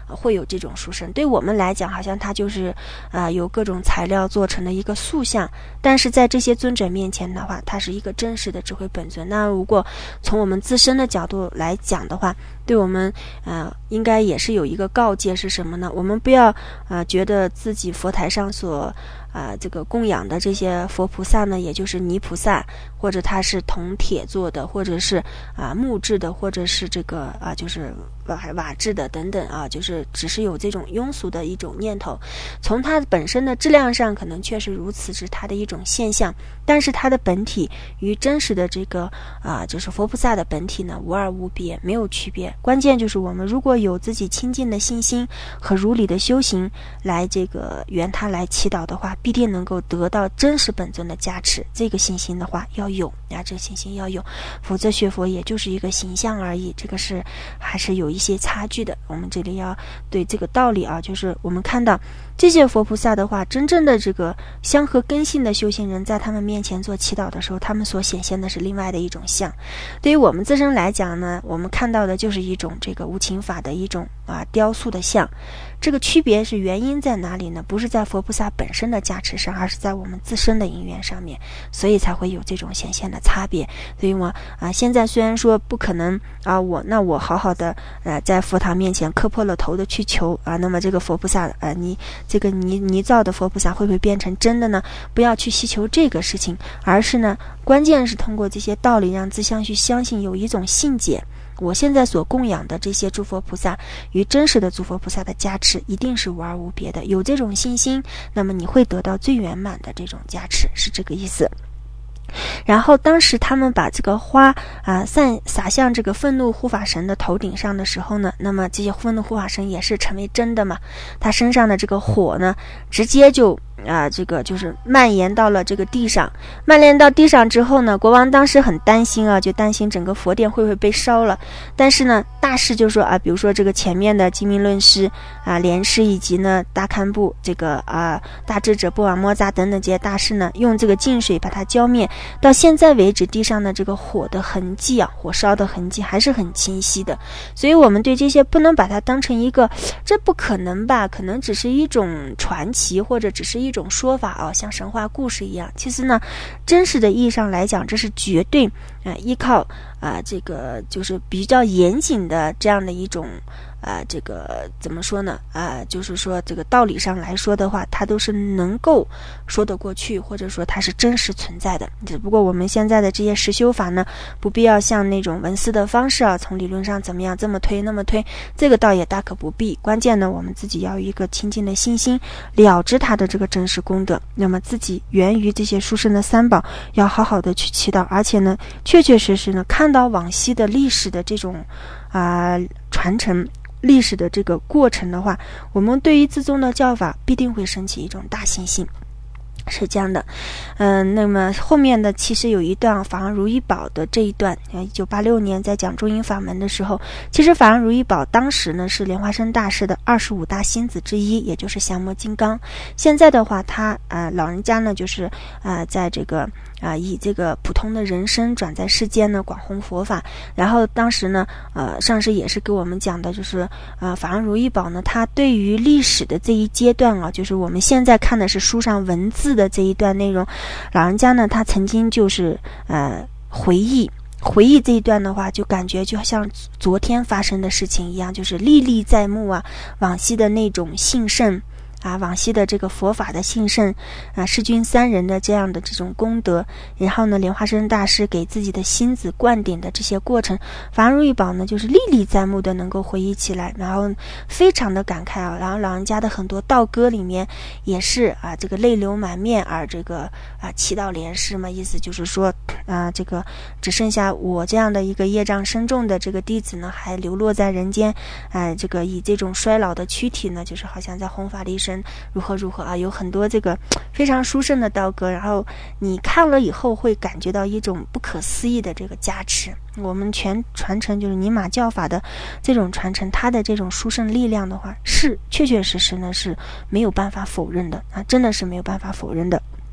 会有这种书生。对我们来讲，好像它就是有各种材料做成的一个塑像，但是在这些尊者面前的话，它是一个真实的智慧本尊。那如果从我们自身的角度来讲的话，对我们应该也是有一个告诫，是什么呢？我们不要觉得自己佛台上所这个供养的这些佛菩萨呢，也就是泥菩萨，或者它是铜铁做的，或者是木质的，或者是这个就是瓦制的等等就是只是有这种庸俗的一种念头。从它本身的质量上可能确实如此，是它的一种现象，但是它的本体与真实的这个就是佛菩萨的本体呢无二无别，没有区别。关键就是我们如果有自己亲近的信心和如理的修行来这个圆它来祈祷的话，必定能够得到真实本尊的加持。这个信心的话要有这个信心要有，否则学佛也就是一个形象而已，这个是还是有一些差距的。我们这里要对这个道理就是我们看到这些佛菩萨的话，真正的这个相合根性的修行人，在他们面前做祈祷的时候，他们所显现的是另外的一种相。对于我们自身来讲呢，我们看到的就是一种这个无情法的一种雕塑的像。这个区别是原因在哪里呢？不是在佛菩萨本身的加持上，而是在我们自身的因缘上面，所以才会有这种显现的差别。所以我现在虽然说不可能我好好的在佛堂面前磕破了头的去求那么这个佛菩萨你这个泥造的佛菩萨会不会变成真的呢？不要去希求这个事情，而是呢关键是通过这些道理让自相去相信，有一种信解，我现在所供养的这些诸佛菩萨与真实的诸佛菩萨的加持一定是无二无别的。有这种信心，那么你会得到最圆满的这种加持，是这个意思。然后当时他们把这个花洒向这个愤怒护法神的头顶上的时候呢，那么这些愤怒护法神也是成为真的嘛，他身上的这个火呢直接就这个就是蔓延到了这个地上。蔓延到地上之后呢，国王当时很担心就担心整个佛殿会不会被烧了。但是呢大师就说比如说这个前面的金明论师莲师以及呢大堪布这个大智者波瓦摩扎等等这些大师呢，用这个净水把它浇灭。到现在为止，地上的这个火的痕迹火烧的痕迹还是很清晰的。所以我们对这些不能把它当成一个这不可能吧，可能只是一种传奇，或者只是一种说法像神话故事一样。其实呢真实的意义上来讲，这是绝对依靠这个就是比较严谨的这样的一种这个怎么说呢就是说这个道理上来说的话，它都是能够说得过去，或者说它是真实存在的。只不过我们现在的这些实修法呢，不必要像那种文思的方式从理论上怎么样这么推那么推，这个倒也大可不必。关键呢我们自己要有一个清净的信心，了知它的这个真实功德，那么自己源于这些殊胜的三宝要好好的去祈祷，而且呢确确实实呢看到往昔的历史的这种传承历史的这个过程的话，我们对于自宗的教法必定会升起一种大信心，是这样的。那么后面的其实有一段法王如意宝的这一段，1986年在讲中阴法门的时候，其实法王如意宝当时呢是莲花生大师的25大心子之一，也就是降魔金刚。现在的话他老人家呢就是在这个以这个普通的人身转在世间呢广弘佛法。然后当时呢上师也是给我们讲的，就是法王如意宝呢，他对于历史的这一阶段就是我们现在看的是书上文字的这一段内容，老人家呢他曾经就是回忆这一段的话，就感觉就像昨天发生的事情一样，就是历历在目往昔的那种兴盛往昔的这个佛法的兴盛世君三人的这样的这种功德，然后呢莲花生大师给自己的心子灌顶的这些过程，法王如意宝呢就是历历在目的能够回忆起来，然后非常的感慨然后老人家的很多道歌里面也是这个泪流满面，而这个祈祷莲师嘛，意思就是说这个只剩下我这样的一个业障深重的这个弟子呢还流落在人间这个以这种衰老的躯体呢，就是好像在弘法利生如何有很多这个非常殊胜的道歌，然后你看了以后会感觉到一种不可思议的这个加持。我们全传承就是尼玛教法的这种传承，它的这种殊胜力量的话，是确确实实呢是没有办法否认的真的是没有办法否认的。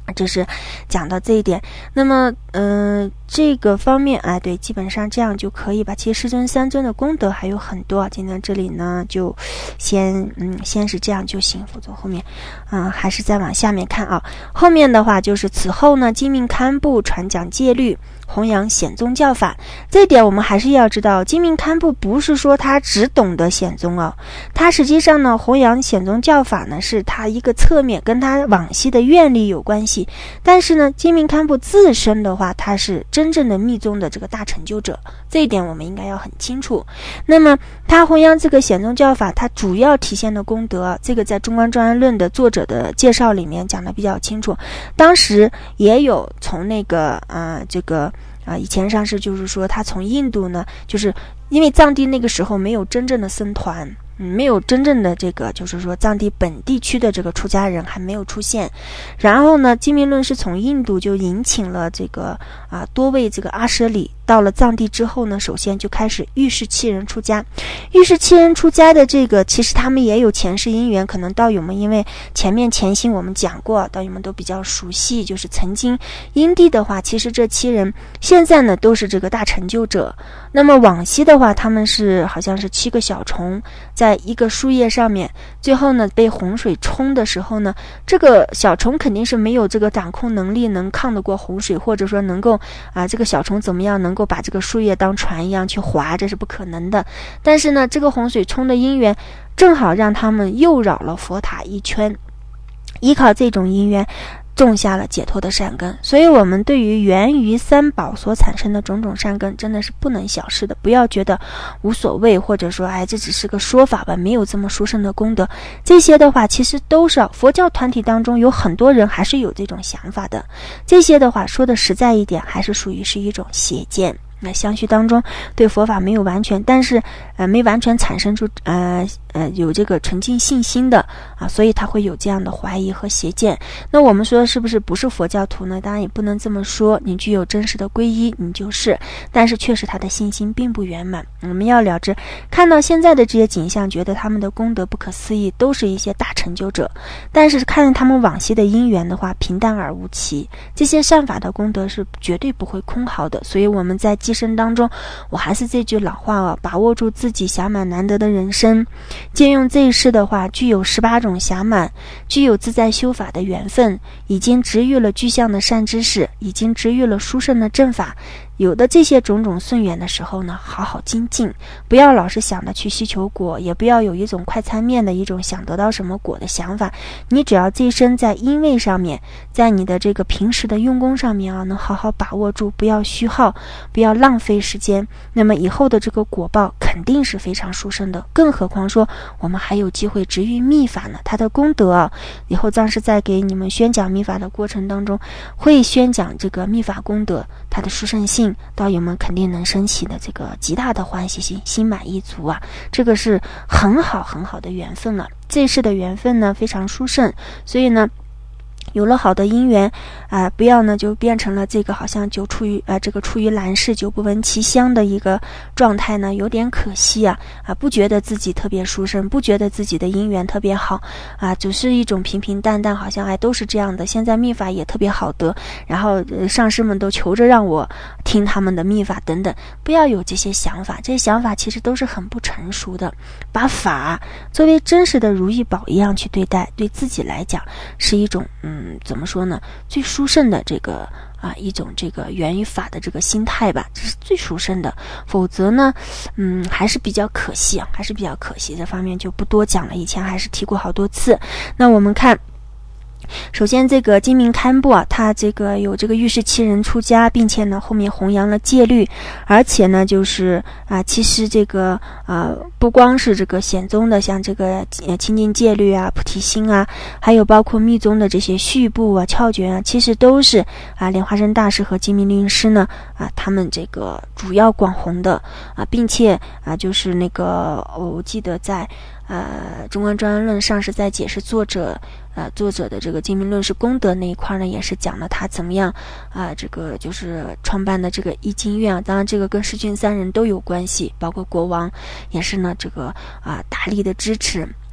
这是讲到这一点。那么这个方面对，基本上这样就可以吧。其实世尊三尊的功德还有很多，今天这里呢就先是这样就行，否则后面还是再往下面看啊。后面的话就是此后呢，精密堪布传讲戒律，弘扬显宗教法。这一点我们还是要知道，精密堪布不是说他只懂得显宗他实际上呢弘扬显宗教法呢是他一个侧面，跟他往昔的愿力有关系。但是呢，精密堪布自身的话，他是真正的密宗的这个大成就者，这一点我们应该要很清楚。那么他弘扬这个显宗教法，他主要体现的功德，这个在中观庄严论的作者的介绍里面讲的比较清楚。当时也有从那个以前上师就是说，他从印度呢，就是因为藏地那个时候没有真正的僧团，没有真正的这个就是说藏地本地区的这个出家人还没有出现。然后呢，精密论是从印度就引请了这个多位这个阿舍里，到了藏地之后呢，首先就开始御世七人出家。御世七人出家的这个，其实他们也有前世因缘，可能道友们因为前行我们讲过，道友们都比较熟悉，就是曾经因地的话，其实这七人现在呢都是这个大成就者。那么往昔的话，他们是好像是7个小虫在一个树叶上面，最后呢被洪水冲的时候呢，这个小虫肯定是没有这个掌控能力，能抗得过洪水，或者说能够这个小虫怎么样能够把这个树叶当船一样去划，这是不可能的。但是呢，这个洪水冲的因缘正好让他们诱扰了佛塔一圈，依靠这种因缘种下了解脱的善根。所以我们对于源于三宝所产生的种种善根，真的是不能小视的，不要觉得无所谓，或者说这只是个说法吧，没有这么殊胜的功德。这些的话其实都是佛教团体当中有很多人还是有这种想法的，这些的话说的实在一点，还是属于是一种邪见。那相续当中对佛法没有完全，但是没完全产生出有这个纯净信心的所以他会有这样的怀疑和邪见。那我们说是不是佛教徒呢？当然也不能这么说，你具有真实的皈依你就是，但是确实他的信心并不圆满。我们要了知，看到现在的这些景象，觉得他们的功德不可思议，都是一些大成就者，但是看他们往昔的因缘的话，平淡而无奇，这些善法的功德是绝对不会空耗的。所以我们在寄生当中，我还是这句老话把握住自己暇满难得的人生，借用这一世的话，具有18种暇满，具有自在修法的缘分，已经直遇了具象的善知识，已经直遇了殊胜的正法。有的这些种种顺缘的时候呢，好好精进，不要老是想着去希求果，也不要有一种快餐面的一种想得到什么果的想法。你只要这一生在因位上面，在你的这个平时的用功上面能好好把握住，不要虚耗，不要浪费时间，那么以后的这个果报肯定是非常殊胜的。更何况说我们还有机会直遇密法呢，它的功德以后藏师在给你们宣讲密法的过程当中，会宣讲这个密法功德它的殊胜性，道友们肯定能升起的这个极大的欢喜心，心满意足这个是很好的缘分了。这一世的缘分呢非常殊胜，所以呢有了好的因缘不要呢就变成了这个好像就处于蓝世久不闻其香的一个状态呢，有点可惜不觉得自己特别殊胜，不觉得自己的因缘特别好只是一种平平淡淡，好像都是这样的。现在密法也特别好得，然后上师们都求着让我听他们的密法等等，不要有这些想法，这些想法其实都是很不成熟的。把法作为真实的如意宝一样去对待，对自己来讲是一种怎么说呢，最殊胜的这个一种这个源于法的这个心态吧，这是最殊胜的。否则呢还是比较可惜这方面就不多讲了，以前还是提过好多次。那我们看首先这个精密堪布他这个有这个御世七人出家，并且呢后面弘扬了戒律，而且呢就是其实这个不光是这个显宗的，像这个清净戒律菩提心还有包括密宗的这些序部窍诀其实都是莲花生大师和金明律师呢他们这个主要广弘的并且就是那个我记得在中观庄严论上是在解释作者的这个精明论是功德那一块呢，也是讲了他怎么样这个就是创办的这个一经院当然这个跟世君3人都有关系，包括国王也是呢这个大力的支持。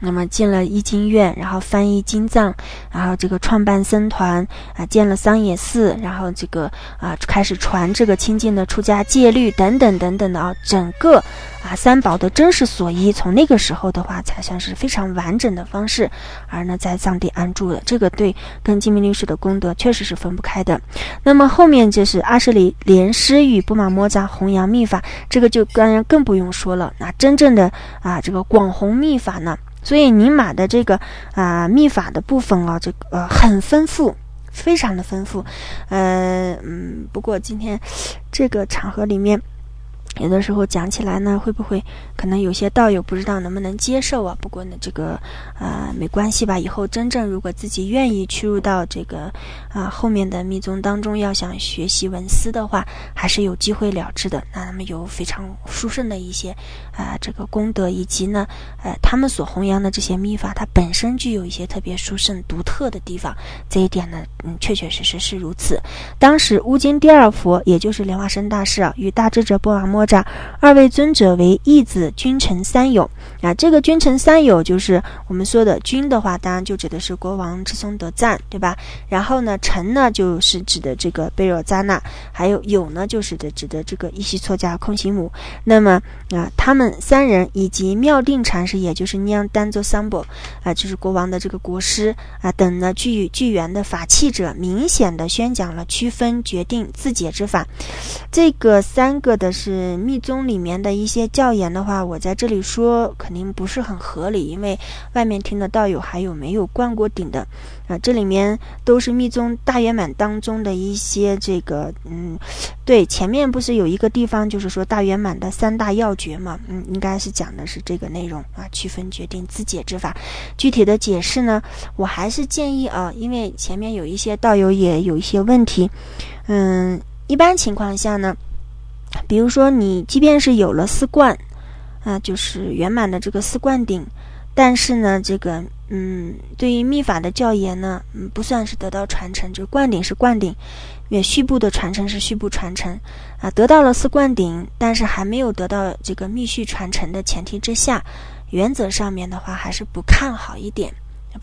那么进了译经院，然后翻译经藏，然后这个创办僧团建了桑野寺，然后这个开始传这个清净的出家戒律等等等等的整个三宝的真实所依，从那个时候的话才算是非常完整的方式，而呢在藏地安住的，这个对跟净明律师的功德确实是分不开的。那么后面就是阿阇黎莲师与布玛摩扎弘扬密法，这个就当然更不用说了。那真正的这个广弘密法呢，所以尼玛的这个密法的部分这个很丰富，非常的丰富。不过今天这个场合里面，有的时候讲起来呢，会不会可能有些道友不知道能不能接受不过呢，这个没关系吧。以后真正如果自己愿意去入到这个后面的密宗当中，要想学习闻思的话，还是有机会了之的。那他们有非常殊胜的一些这个功德，以及呢他们所弘扬的这些密法，它本身具有一些特别殊胜独特的地方。这一点呢确确实实是如此。当时乌金第二佛，也就是莲花生大师与大智者波瓦摩扎二位尊者为义子君臣三友。这个君臣三友就是我们说的君的话，当然就指的是国王赤松德赞，对吧？然后呢臣呢就是指的这个贝若扎那，还有友呢就是指的这个伊西措迦空行母。那么他们三人以及妙定禅师，也就是尼央丹佐桑波就是国王的这个国师等呢具缘的法器者，明显的宣讲了区分决定自解之法。这个三个的是密宗里面的一些教言的话，我在这里说肯定不是很合理，因为外面听的道友还有没有灌过顶的这里面都是密宗大圆满当中的一些这个对，前面不是有一个地方就是说大圆满的三大要诀嘛，应该是讲的是这个内容区分决定自解之法。具体的解释呢，我还是建议因为前面有一些道友也有一些问题，一般情况下呢，比如说你即便是有了四观就是圆满的这个四观顶，但是呢这个对于密法的教言呢不算是得到传承，就灌顶是灌顶，也续部的传承是续部传承得到了四灌顶，但是还没有得到这个密续传承的前提之下，原则上面的话还是不看好一点。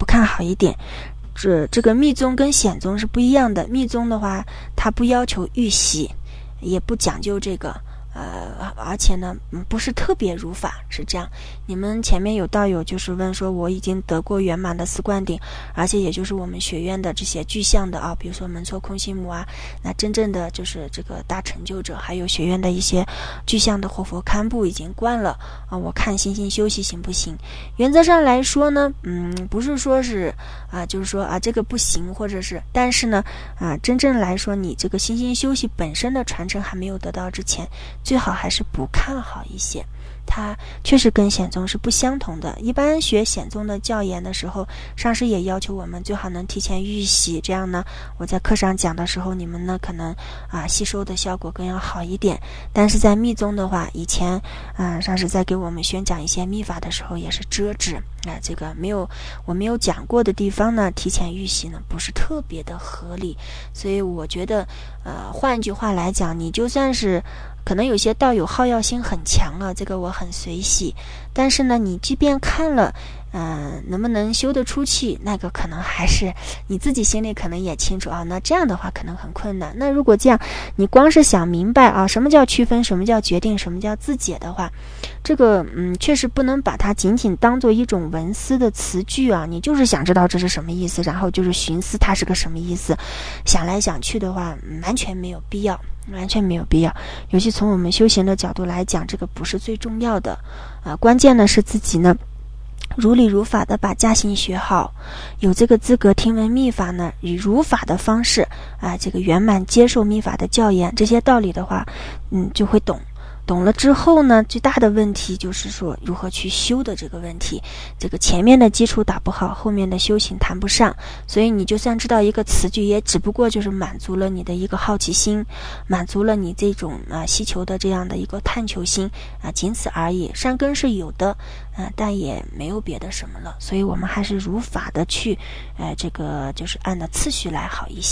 这个密宗跟显宗是不一样的，密宗的话它不要求预习，也不讲究这个而且呢不是特别如法，是这样。你们前面有道友就是问说，我已经得过圆满的四灌顶，而且也就是我们学院的这些具象的比如说门错空行母那真正的就是这个大成就者，还有学院的一些具象的活佛堪布已经灌了我看心性休息行不行？原则上来说呢不是说是就是说这个不行，或者是但是呢真正来说，你这个心性休息本身的传承还没有得到之前，最好还是不看好一些。它确实跟显宗是不相同的。一般学显宗的教言的时候，上师也要求我们最好能提前预习，这样呢我在课上讲的时候，你们呢可能吸收的效果更要好一点。但是在密宗的话，以前上师在给我们宣讲一些密法的时候也是遮止这个我没有讲过的地方呢，提前预习呢不是特别的合理。所以我觉得换句话来讲，你就算是可能有些道友好药心很强这个我很随喜，但是呢你即便看了能不能修得出去，那个可能还是你自己心里可能也清楚那这样的话可能很困难。那如果这样你光是想明白什么叫区分，什么叫决定，什么叫自解的话，这个确实不能把它仅仅当做一种文思的词句你就是想知道这是什么意思，然后就是寻思它是个什么意思，想来想去的话完全没有必要。尤其从我们修行的角度来讲，这个不是最重要的关键呢是自己呢如理如法的把家行学好，有这个资格听闻密法呢，以如法的方式这个圆满接受密法的教言，这些道理的话就会懂了之后呢，最大的问题就是说如何去修的这个问题。这个前面的基础打不好，后面的修行谈不上。所以你就算知道一个词句，也只不过就是满足了你的一个好奇心，满足了你这种希求的这样的一个探求心仅此而已。善根是有的但也没有别的什么了。所以我们还是如法的去这个就是按的次序来好一些。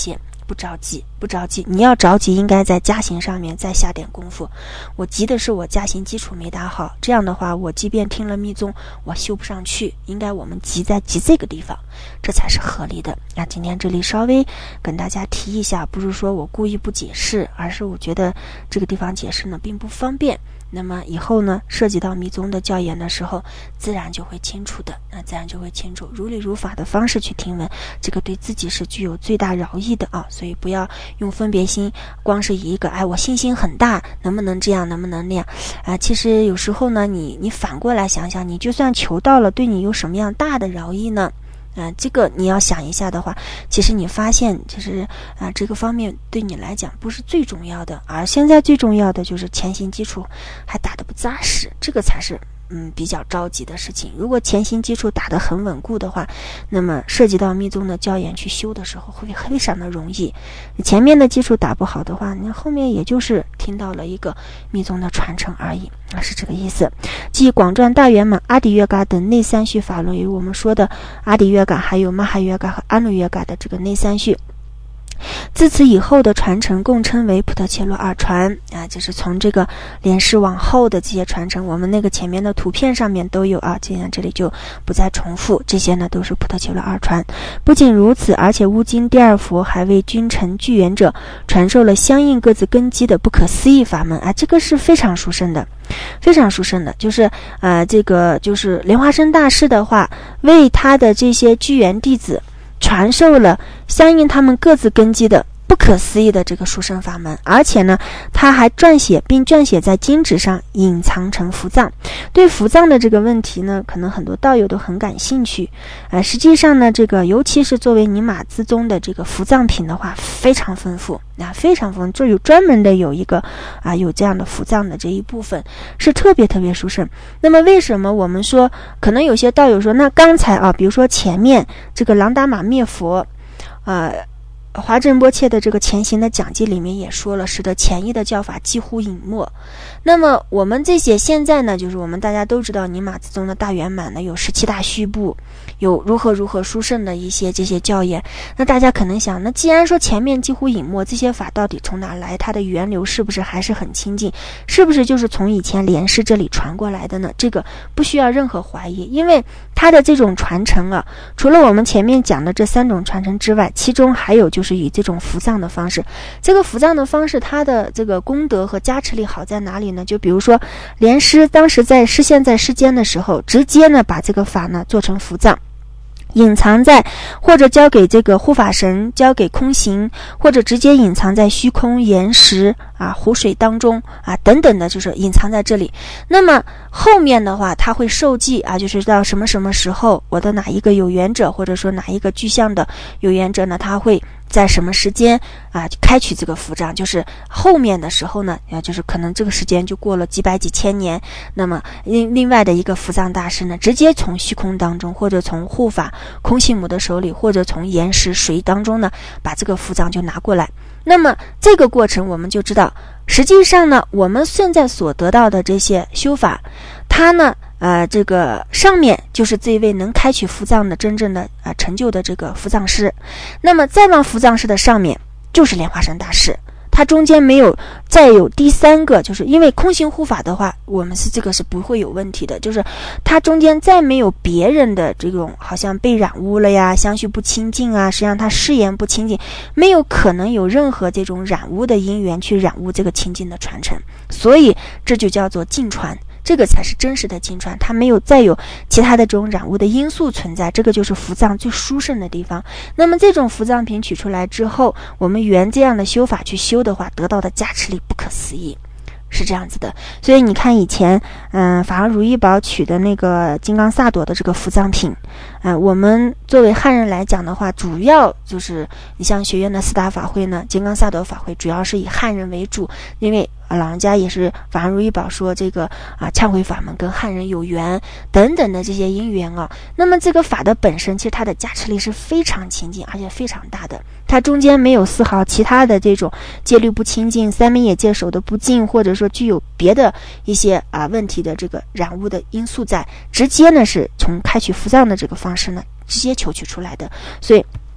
不着急，你要着急应该在加行上面再下点功夫。我急的是我加行基础没打好，这样的话我即便听了密宗我修不上去，应该我们急这个地方，这才是合理的。那今天这里稍微跟大家提一下，不是说我故意不解释，而是我觉得这个地方解释呢并不方便，那么以后呢涉及到密宗的教研的时候自然就会清楚的，如理如法的方式去听闻，这个对自己是具有最大饶益的啊。所以不要用分别心，光是以一个我信心很大，能不能这样能不能那样其实有时候呢你反过来想想，你就算求到了，对你有什么样大的饶益呢？这个你要想一下的话，其实你发现就是这个方面对你来讲不是最重要的，而现在最重要的就是前行基础还打得不扎实，这个才是比较着急的事情。如果前行基础打得很稳固的话，那么涉及到密宗的教研去修的时候会非常的容易。前面的基础打不好的话，你后面也就是听到了一个密宗的传承而已，是这个意思。继广传大圆满、阿底约嘎等内三序法论，与我们说的阿底约嘎还有玛哈约嘎和安努约嘎的这个内三序，自此以后的传承共称为普特切罗二传就是从这个莲师往后的这些传承，我们那个前面的图片上面都有今天这里就不再重复，这些呢都是普特切罗二传。不仅如此，而且乌经第二佛还为君臣具缘者传授了相应各自根基的不可思议法门这个是非常殊胜的，就是这个就是莲花生大师的话，为他的这些具缘弟子传授了相应他们各自根基的不可思议的这个殊胜法门，而且呢他还撰写在经纸上，隐藏成符藏。对符藏的这个问题呢，可能很多道友都很感兴趣实际上呢，这个尤其是作为尼玛自宗的这个符藏品的话非常丰富非常丰富，就有专门的有一个有这样的符藏的这一部分是特别特别殊胜。那么为什么我们说，可能有些道友说，那刚才比如说前面这个朗达玛灭佛华振波切的这个前行的讲记里面也说了，使得前一的教法几乎隐没。那么我们这些现在呢，就是我们大家都知道尼玛自宗的大圆满呢有17大须部，有如何殊胜的一些这些教研。那大家可能想，那既然说前面几乎隐没，这些法到底从哪来？它的源流是不是还是很清净？是不是就是从以前莲师这里传过来的呢？这个不需要任何怀疑，因为它的这种传承除了我们前面讲的这3种传承之外，其中还有就是以这种符藏的方式。这个符藏的方式，它的这个功德和加持力好在哪里呢？就比如说莲师当时在示现在世间的时候，直接呢把这个法呢做成符藏，隐藏在或者交给这个护法神，交给空行，或者直接隐藏在虚空、岩石湖水当中等等的，就是隐藏在这里。那么后面的话他会受记就是到什么时候，我的哪一个有缘者，或者说哪一个具象的有缘者呢，他会在什么时间开取这个符藏，就是后面的时候呢就是可能这个时间就过了几百几千年，那么另外的一个符藏大师呢，直接从虚空当中，或者从护法空性母的手里，或者从岩石水当中呢，把这个符藏就拿过来。那么这个过程我们就知道，实际上呢我们现在所得到的这些修法，它呢这个上面就是这位能开取符藏的真正的成就的这个符藏师，那么再往符藏师的上面就是莲花生大师，它中间没有再有第3个，就是因为空行护法的话，我们这个是不会有问题的，就是它中间再没有别人的这种好像被染污了呀，相续不清净实际上它誓言不清净，没有可能有任何这种染污的因缘去染污这个清净的传承，所以这就叫做净传。这个才是真实的净传，它没有再有其他的这种染污的因素存在，这个就是符藏最殊胜的地方。那么这种符藏品取出来之后，我们原这样的修法去修的话，得到的加持力不可思议，是这样子的。所以你看以前法王如意宝取的那个金刚萨埵的这个符藏品我们作为汉人来讲的话，主要就是你像学院的4大法会呢，金刚萨埵法会主要是以汉人为主，因为老人家也是法王如意宝说这个忏悔法门跟汉人有缘等等的这些因缘那么这个法的本身其实它的加持力是非常清净而且非常大的，它中间没有丝毫其他的这种戒律不清净、三昧耶戒守的不净，或者说具有别的一些问题的这个染污的因素在，直接呢是从开取符藏的这个方式呢直接求取出来的。所以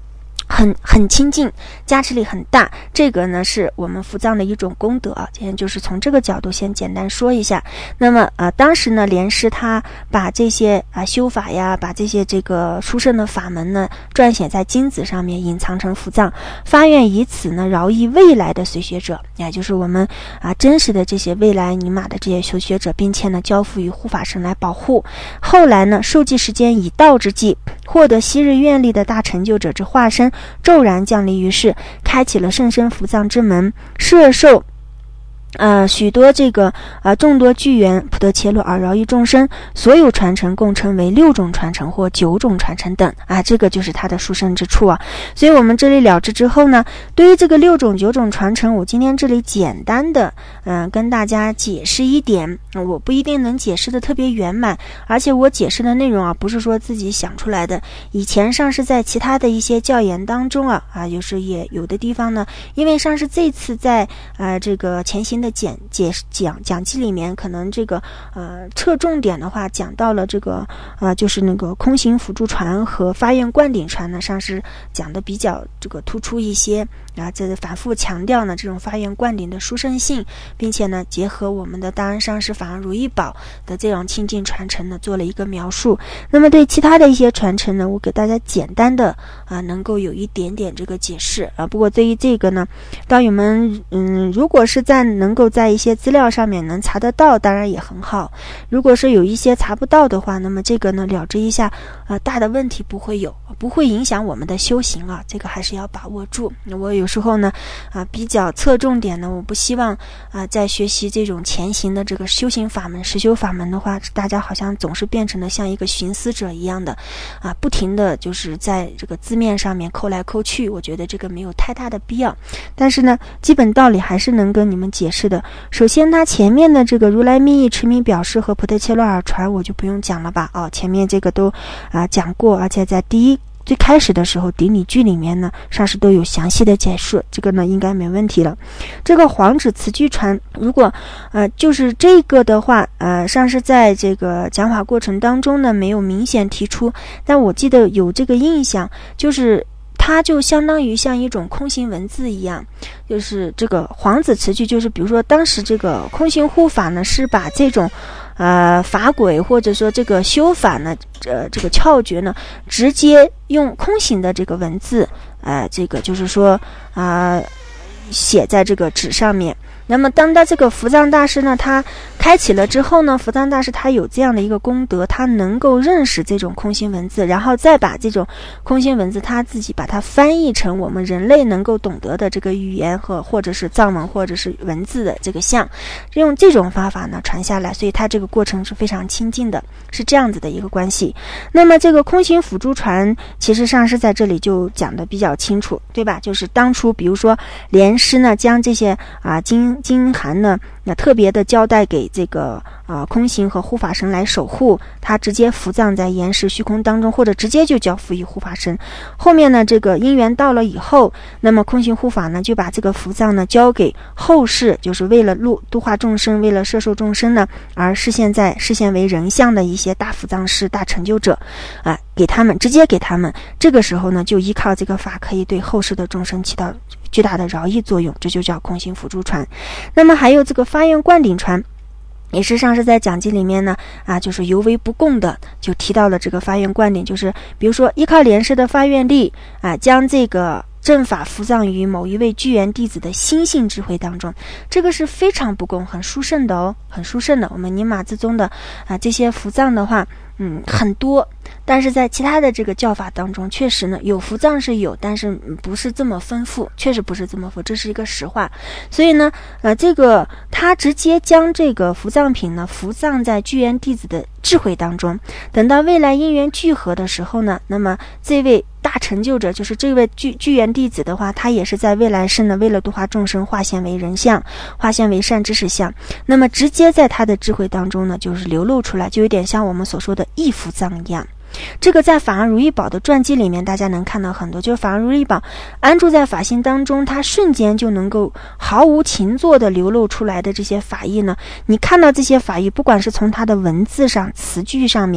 很亲近，加持力很大。这个呢是我们伏藏的一种功德啊。今天就是从这个角度先简单说一下。那么当时呢莲师他把这些修法呀，把这些这个殊胜的法门呢撰写在金子上面，隐藏成伏藏，发愿以此呢饶益未来的随学者，也就是我们真实的这些未来尼玛的这些修学者，并且呢交付于护法神来保护。后来呢受记时间已到之际，获得昔日愿力的大成就者之化身骤然降临于世，开启了甚深伏藏之门，摄受许多这个众多具缘普特伽罗而饶益众生，所有传承共称为6种传承或9种传承等这个就是它的殊胜之处啊。所以我们这里了知之后呢，对于这个6种9种传承，我今天这里简单的跟大家解释一点，我不一定能解释的特别圆满，而且我解释的内容不是说自己想出来的，以前上师在其他的一些教研当中就是也有的地方呢，因为上师这次在这个前行的讲记里面，可能这个侧重点的话讲到了这个就是那个空行辅助传和发愿灌顶传呢，上师讲的比较这个突出一些这反复强调呢这种发愿灌顶的殊胜性，并且呢结合我们的大安上师法安如意宝的这种亲近传承呢做了一个描述。那么对其他的一些传承呢，我给大家简单的能够有一点点这个解释不过对于这个呢，道友们如果是能够在一些资料上面能查得到，当然也很好。如果是有一些查不到的话，那么这个呢了知一下大的问题不会有，不会影响我们的修行这个还是要把握住。我有时候呢比较侧重点呢，我不希望在学习这种前行的这个修行法门实修法门的话，大家好像总是变成了像一个寻思者一样的不停的就是在这个字面上面抠来抠去，我觉得这个没有太大的必要。但是呢基本道理还是能跟你们解释的。首先它前面的这个如来密意持名表示和普特伽罗尔传我就不用讲了吧前面这个都讲过，而且在最开始的时候顶礼句里面呢上师都有详细的解释，这个呢应该没问题了。这个黄纸词句传，如果就是这个的话上师在这个讲法过程当中呢没有明显提出，但我记得有这个印象，就是它就相当于像一种空行文字一样，就是这个黄子词句，就是比如说当时这个空行护法呢是把这种法轨或者说这个修法呢这个窍诀呢直接用空行的这个文字这个就是说写在这个纸上面。那么当他这个伏藏大师呢他开启了之后呢，伏藏大师他有这样的一个功德，他能够认识这种空行文字，然后再把这种空行文字他自己把它翻译成我们人类能够懂得的这个语言或者是藏文或者是文字的这个像，用这种方法呢传下来，所以他这个过程是非常亲近的，是这样子的一个关系。那么这个空行辅助传其实上师在这里就讲的比较清楚，对吧？就是当初比如说莲师呢将这些经函呢特别的交代给这个空行和护法神来守护，他直接伏藏在岩石虚空当中，或者直接就交付于护法神。后面呢这个因缘到了以后，那么空行护法呢就把这个伏藏呢交给后世，就是为了度化众生，为了摄受众生呢而示现为人相的一些大伏藏师大成就者给他们，直接给他们。这个时候呢就依靠这个法可以对后世的众生起到巨大的饶益作用，这就叫空行辅助传。那么还有这个发愿灌顶传，也是上师在讲记里面呢就是尤为不共的，就提到了这个发愿灌顶，就是比如说依靠莲师的发愿力将这个正法伏藏于某一位具缘弟子的心性智慧当中，这个是非常不共，很殊胜的很殊胜的。我们尼玛自宗的这些伏藏的话很多，但是在其他的这个教法当中确实呢有伏藏是有，但是不是这么丰富，确实不是这么丰富，这是一个实话。所以呢这个他直接将这个伏藏品呢伏藏在具缘弟子的智慧当中，等到未来因缘聚合的时候呢，那么这位大成就者，就是这位具缘弟子的话，他也是在未来世呢为了度化众生化现为人相，化现为善知识相，那么直接在他的智慧当中呢就是流露出来，就有点像我们所说的一伏藏一样。这个在法安如意宝的传记里面大家能看到很多，就是法安如意宝安住在法心当中，它瞬间就能够毫无情作的流露出来的这些法义呢，你看到这些法义不管是从它的文字上词句上面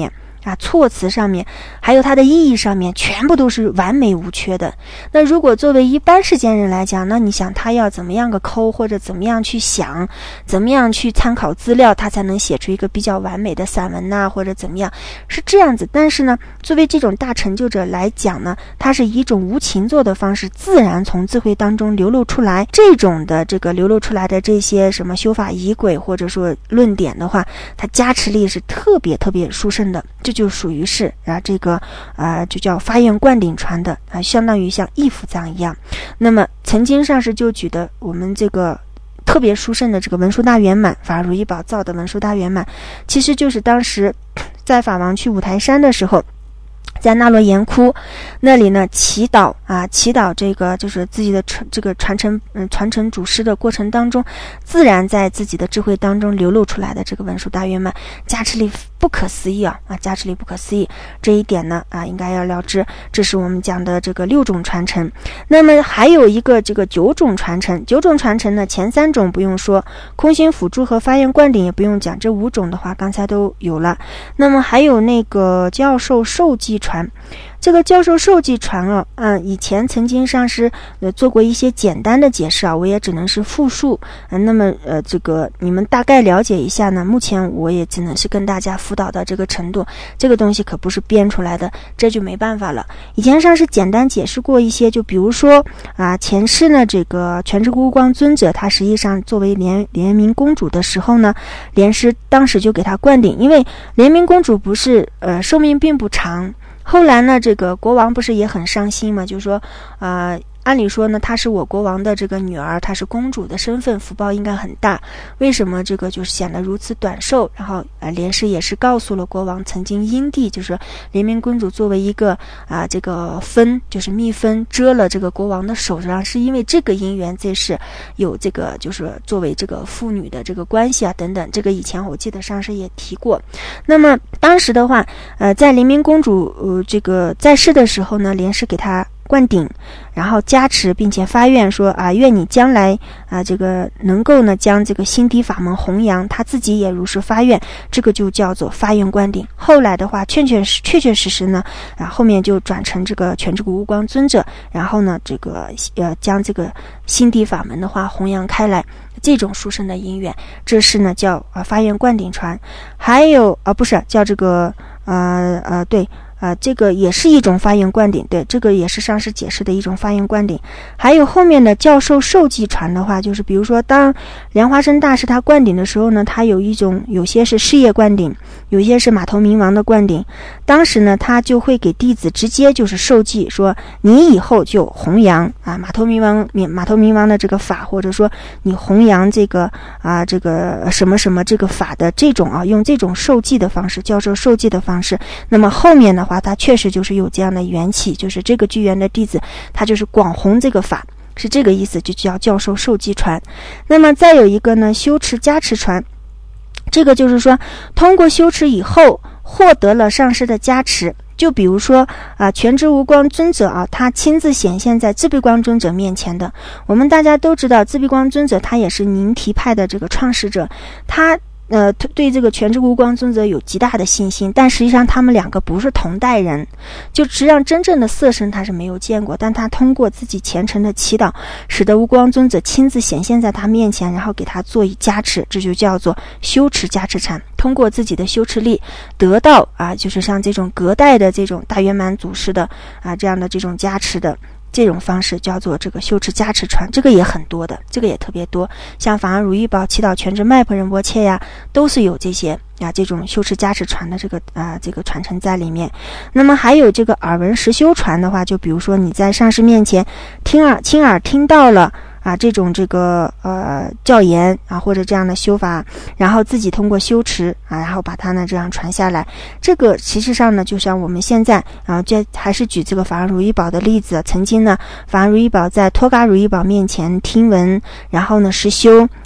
措辞上面，还有它的意义上面，全部都是完美无缺的。那如果作为一般世间人来讲，那你想他要怎么样个抠，或者怎么样去想，怎么样去参考资料，他才能写出一个比较完美的散文呐，或者怎么样，是这样子。但是呢，作为这种大成就者来讲呢，他是以一种无情作的方式，自然从智慧当中流露出来。这种的这个流露出来的这些什么修法仪轨，或者说论点的话，它加持力是特别特别殊胜的，这就属于是这个就叫发愿灌顶传的相当于像义父藏一样。那么曾经上师就举的我们这个特别殊胜的这个文殊大圆满，法如意宝造的文殊大圆满，其实就是当时在法王去五台山的时候，在那罗岩窟那里呢祈祷这个就是自己的这个传承祖师的过程当中，自然在自己的智慧当中流露出来的这个文殊大圆满，加持力不可思议加持力不可思议。这一点呢应该要了知，这是我们讲的这个6种传承。那么还有一个这个9种传承。9种传承呢，前3种不用说，空心辅助和发愿灌顶也不用讲，这5种的话刚才都有了。那么还有那个教授授记传。这个教授授记传以前曾经上师做过一些简单的解释我也只能是复述那么这个你们大概了解一下呢，目前我也只能是跟大家辅导到这个程度，这个东西可不是编出来的，这就没办法了。以前上师简单解释过一些，就比如说前世呢，这个全智孤光尊者他实际上作为莲明公主的时候呢，莲师当时就给他灌顶，因为莲明公主不是寿命并不长，后来呢，这个国王不是也很伤心嘛？就是说，按理说呢，她是我国王的这个女儿，她是公主的身份，福报应该很大。为什么这个就是显得如此短寿？然后莲师也是告诉了国王，曾经因地就是莲明公主作为一个这个分就是蜜分遮了这个国王的手上，是因为这个因缘，这是有这个就是作为这个父女的这个关系等等。这个以前我记得上师也提过。那么当时的话，在莲明公主这个在世的时候呢，莲师给她灌顶，然后加持，并且发愿说愿你将来这个能够呢将这个心地法门弘扬，他自己也如是发愿，这个就叫做发愿灌顶。后来的话确确实实呢后面就转成这个全智孤无光尊者，然后呢这个将这个心地法门的话弘扬开来，这种殊胜的因缘，这是呢叫发愿灌顶传。还有不是叫这个对这个也是一种发愿灌顶，对，这个也是上师解释的一种发愿灌顶。还有后面的教授授记传的话，就是比如说当莲花生大师他灌顶的时候呢，他有些是事业灌顶，有些是马头明王的灌顶。当时呢他就会给弟子直接就是授记，说你以后就弘扬马头明王的这个法，或者说你弘扬这个这个什么什么这个法的这种用这种授记的方式，教授授记的方式。那么后面的话他确实就是有这样的缘起，就是这个居园的弟子他就是广弘这个法，是这个意思，就叫教授授记传。那么再有一个呢，修持加持传，这个就是说通过修持以后获得了上师的加持。就比如说全知无光尊者他亲自显现在自闭光尊者面前的。我们大家都知道自闭光尊者他也是宁提派的这个创始者，他对这个全知无光尊者有极大的信心，但实际上他们2个不是同代人，就实际上真正的色身他是没有见过，但他通过自己虔诚的祈祷，使得无光尊者亲自显现在他面前，然后给他做以加持，这就叫做修持加持禅。通过自己的修持力得到就是像这种隔代的这种大圆满祖师的这样的这种加持的这种方式，叫做这个修持加持传。这个也很多的，这个也特别多，像法安如意宝祈祷全知迈婆仁波切呀，都是有这些这种修持加持传的这个传承在里面。那么还有这个耳闻实修传的话，就比如说你在上师面前亲耳听到了这种这个教言或者这样的修法，然后自己通过修持然后把它呢这样传下来。这个其实上呢，就像我们现在这还是举这个法安如意宝的例子，曾经呢法安如意宝在托嘎如意宝面前听闻，然后呢实修，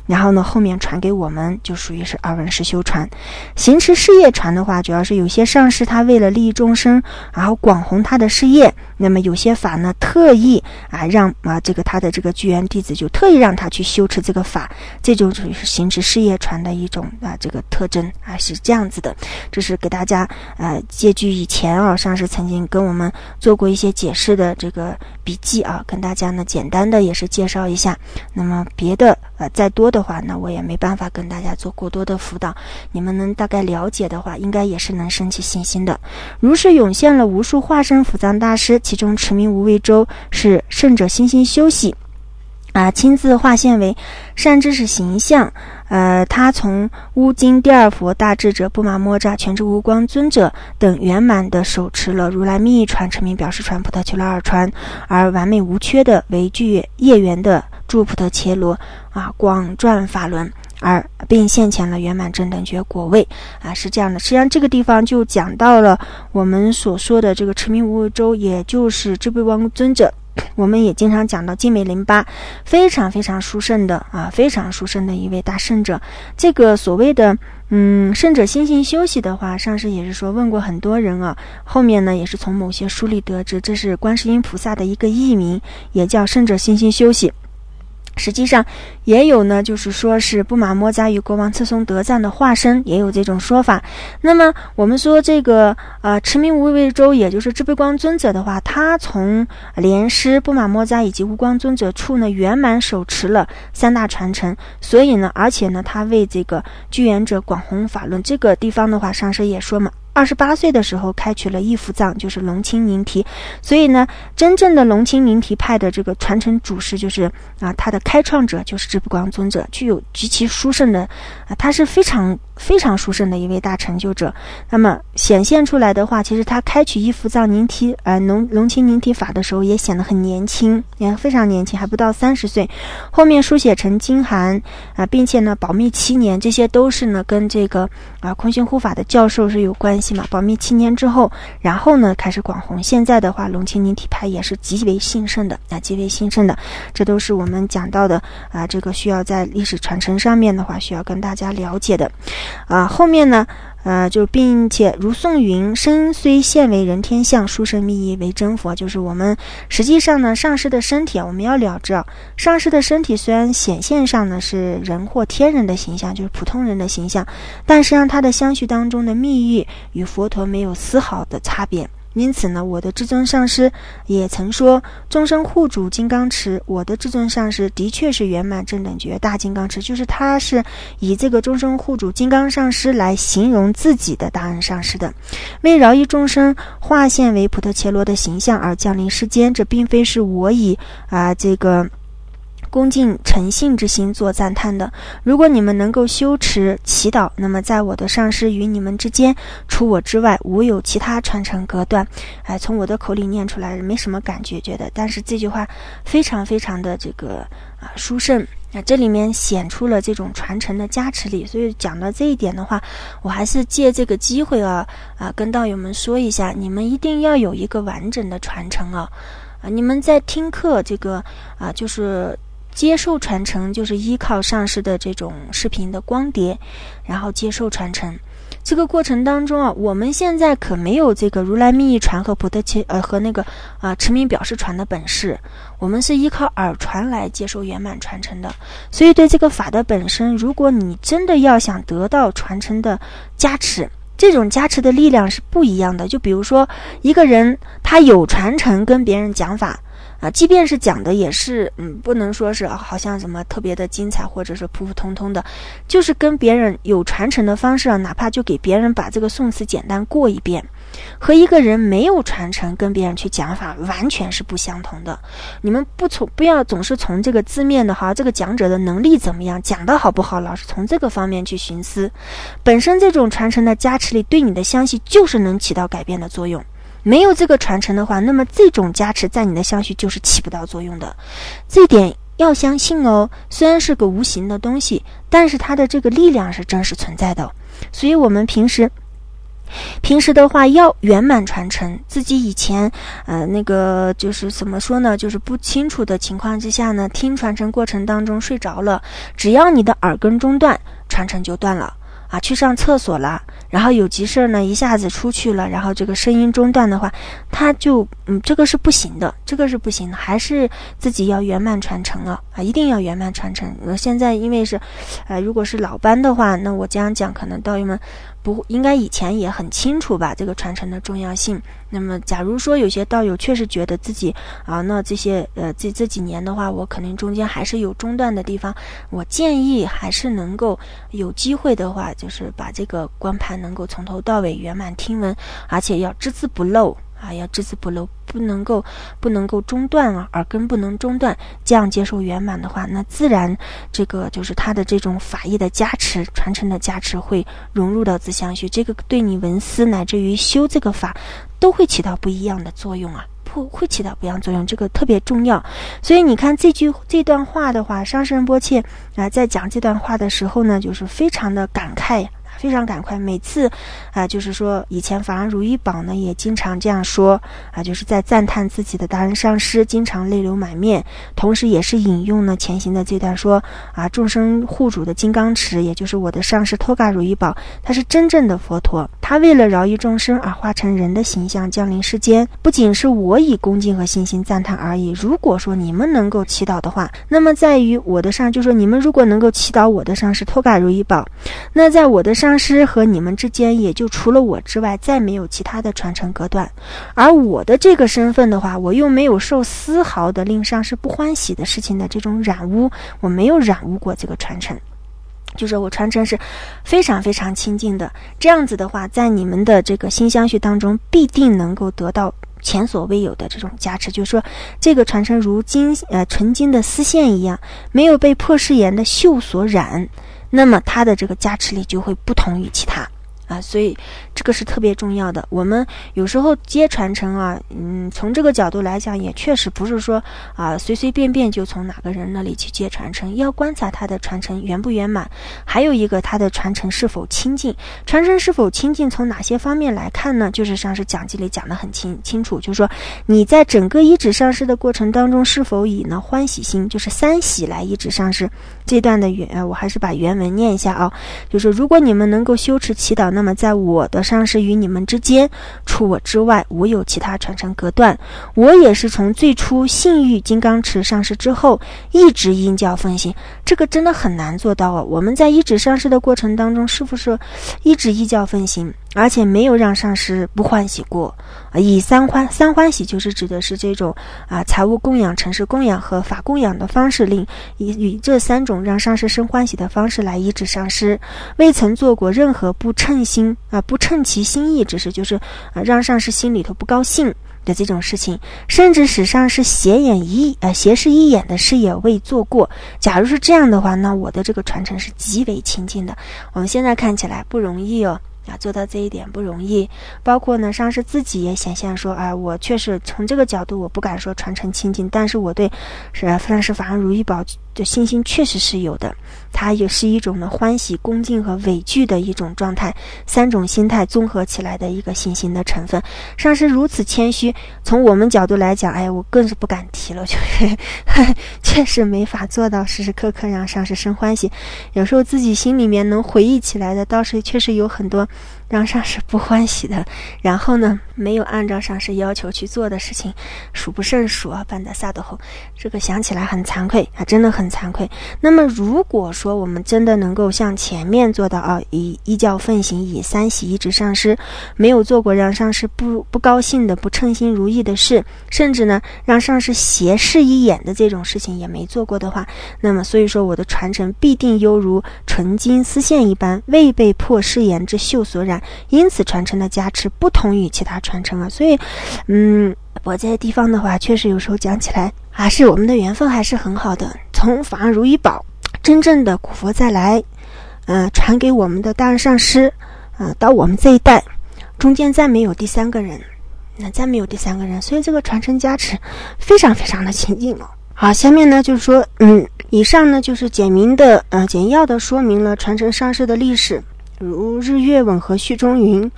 然后呢后面传给我们，就属于是二文实修传。行持事业传的话，主要是有些上师他为了利益众生，然后广弘他的事业，那么有些法呢特意让这个他的这个居园弟子就特意让他去修持这个法，这种属于是行持事业传的一种这个特征是这样子的。这是给大家借据以前上师曾经跟我们做过一些解释的这个笔记跟大家呢简单的也是介绍一下。那么别的再多的话，那我也没办法跟大家做过多的辅导，你们能大概了解的话，应该也是能升起信心的。如是涌现了无数化身辅藏大师，其中持名无畏洲是圣者心心修习亲自化现为善知识形象。他从乌金第二佛大智者布玛摩扎全智无光尊者等圆满的手持了如来密意传、持名表示传、普特丘拉尔传，而完美无缺的为具业缘的诸普特伽罗广转法轮，并现前了圆满正等觉果位是这样的。实际上这个地方就讲到了我们所说的这个持名无畏洲，也就是智慧光尊者。我们也经常讲到净美08，非常非常殊胜的非常殊胜的一位大圣者。这个所谓的圣者心性修习的话，上师也是说问过很多人后面呢也是从某些书里得知，这是观世音菩萨的一个译名，也叫圣者心性修习。实际上也有呢，就是说是布玛摩扎与国王次松德赞的化身，也有这种说法。那么我们说这个持名无畏洲，也就是智慧光尊者的话，他从莲师布玛摩扎以及无光尊者处呢圆满手持了三大传承，所以呢而且呢他为这个居园者广弘法论。这个地方的话，上师也说嘛，28岁的时候开取了义父藏，就是龙清宁提。所以呢真正的龙清宁提派的这个传承主师就是他的开创者就是智慧光尊者，具有极其殊胜的他是非常非常殊胜的一位大成就者。那么显现出来的话，其实他开取义父藏宁提龙清宁提法的时候也显得很年轻，也非常年轻，还不到30岁。后面书写成经函并且呢保密7年，这些都是呢跟这个空性护法的教授是有关系嘛。保密7年之后，然后呢开始广弘。现在的话龙清宁提派也是极为兴盛的极为兴盛的。这都是我们讲到的这个需要在历史传承上面的话需要跟大家了解的后面呢就并且如宋云身虽现为人天相，殊胜密意为真佛。就是我们实际上呢上师的身体我们要了知上师的身体虽然显现上呢是人或天人的形象，就是普通人的形象，但实际上他的相续当中的密意与佛陀没有丝毫的差别。因此呢我的至尊上师也曾说，众生护主金刚持，我的至尊上师的确是圆满正等觉大金刚持，就是他是以这个众生护主金刚上师来形容自己的大恩上师的。为饶益众生化现为普特伽罗的形象而降临世间，这并非是我以这个恭敬诚信之心做赞叹的。如果你们能够修持祈祷，那么在我的上师与你们之间，除我之外无有其他传承隔断。从我的口里念出来没什么感觉的，但是这句话非常非常的这个殊胜这里面显出了这种传承的加持力。所以讲到这一点的话，我还是借这个机会跟道友们说一下，你们一定要有一个完整的传承你们在听课这个就是接受传承，就是依靠上师的这种视频的光碟，然后接受传承。这个过程当中我们现在可没有这个如来密意传和普特和那个持名表示传的本事，我们是依靠耳传来接受圆满传承的。所以对这个法的本身，如果你真的要想得到传承的加持，这种加持的力量是不一样的。就比如说一个人他有传承跟别人讲法即便是讲的也是不能说是好像什么特别的精彩或者是普普通通的，就是跟别人有传承的方式哪怕就给别人把这个宋词简单过一遍，和一个人没有传承跟别人去讲法完全是不相同的。你们不要总是从这个字面的这个讲者的能力怎么样，讲得好不好，老是从这个方面去寻思。本身这种传承的加持力对你的相续就是能起到改变的作用。没有这个传承的话，那么这种加持在你的相续就是起不到作用的。这一点要相信虽然是个无形的东西，但是它的这个力量是真实存在的。所以我们平时平时的话要圆满传承，自己以前那个就是怎么说呢，就是不清楚的情况之下呢，听传承过程当中睡着了，只要你的耳根中断，传承就断了啊，去上厕所了，然后有急事呢一下子出去了，然后这个声音中断的话，它就这个是不行的，还是自己要圆满传承啊，一定要圆满传承。现在因为是如果是老班的话，那我这样讲可能道友们不应该以前也很清楚吧，这个传承的重要性。那么假如说有些道友确实觉得自己那这些这几年的话，我可能中间还是有中断的地方，我建议还是能够有机会的话，就是把这个光盘能够从头到尾圆满听闻，而且要只字不漏要只字不漏，不能够中断耳根不能中断，这样接受圆满的话，那自然这个就是它的这种法义的加持，传承的加持会融入到自相续，这个对你闻思乃至于修这个法都会起到不一样的作用会起到不一样作用，这个特别重要。所以你看这段话的话，上师仁波切在讲这段话的时候呢，就是非常的感慨，每次就是说以前法安如意宝呢也经常这样说就是在赞叹自己的大人上师，经常泪流满面，同时也是引用呢前行的这段说众生护主的金刚持，也就是我的上师托嘎如意宝，他是真正的佛陀，他为了饶益众生而化成人的形象降临世间，不仅是我以恭敬和信心赞叹而已，如果说你们能够祈祷的话，那么在于我的上，就说你们如果能够祈祷我的上师托嘎如意宝，那在我的上师和你们之间也就除了我之外再没有其他的传承隔断，而我的这个身份的话，我又没有受丝毫的令上师不欢喜的事情的这种染污，我没有染污过这个传承，就是我传承是非常非常清净的，这样子的话在你们的这个心相续当中必定能够得到前所未有的这种加持，就是说这个传承如纯金的丝线一样，没有被破世炎的锈所染，那么它的这个加持力就会不同于其他所以这个是特别重要的。我们有时候接传承从这个角度来讲，也确实不是说随随便便就从哪个人那里去接传承，要观察他的传承圆不圆满，还有一个他的传承是否清净。传承是否清净，从哪些方面来看呢？就是上师讲记里讲得很清楚，就是说你在整个依止上师的过程当中，是否以呢欢喜心，就是三喜来依止上师。这段的我还是把原文念一下就是如果你们能够修持祈祷，那么在我的上师与你们之间，除我之外无有其他传承隔断，我也是从最初信欲金刚持上师之后一直因教奉行，这个真的很难做到我们在依止上师的过程当中，是不是一直依教奉行，而且没有让上师不欢喜过以三欢喜就是指的是这种财物供养、尘世供养和法供养的方式，以这三种让上师生欢喜的方式来依止上师，未曾做过任何不称其心意之事，就是让上师心里头不高兴的这种事情，甚至使上师斜视一眼的事也未做过。假如是这样的话，那我的这个传承是极为清净的。我们现在看起来不容易做到这一点不容易，包括呢上师自己也显现说我确实从这个角度我不敢说传承清净，但是我对上师法安如意宝的信心确实是有的，它也是一种呢欢喜、恭敬和畏惧的一种状态，三种心态综合起来的一个信心的成分。上师如此谦虚，从我们角度来讲我更是不敢提了，就是确实没法做到时时刻刻让上师生欢喜，有时候自己心里面能回忆起来的倒是确实有很多让上师不欢喜的，然后呢没有按照上师要求去做的事情数不胜数办得萨的后，这个想起来很惭愧真的很惭愧。那么如果说我们真的能够像前面做到以依教奉行，以三喜依止上师，没有做过让上师不高兴的、不称心如意的事，甚至呢让上师斜视一眼的这种事情也没做过的话，那么所以说我的传承必定犹如纯金丝线一般，未被破世炎之锈所染，因此传承的加持不同于其他传承所以我这些地方的话确实有时候讲起来是我们的缘分还是很好的。从法安如意宝真正的古佛再来传给我们的大人上师到我们这一代中间再没有第三个人，所以这个传承加持非常非常的清净好，下面呢就是说以上呢就是简要的说明了传承上师的历史。如日月吻合序中云，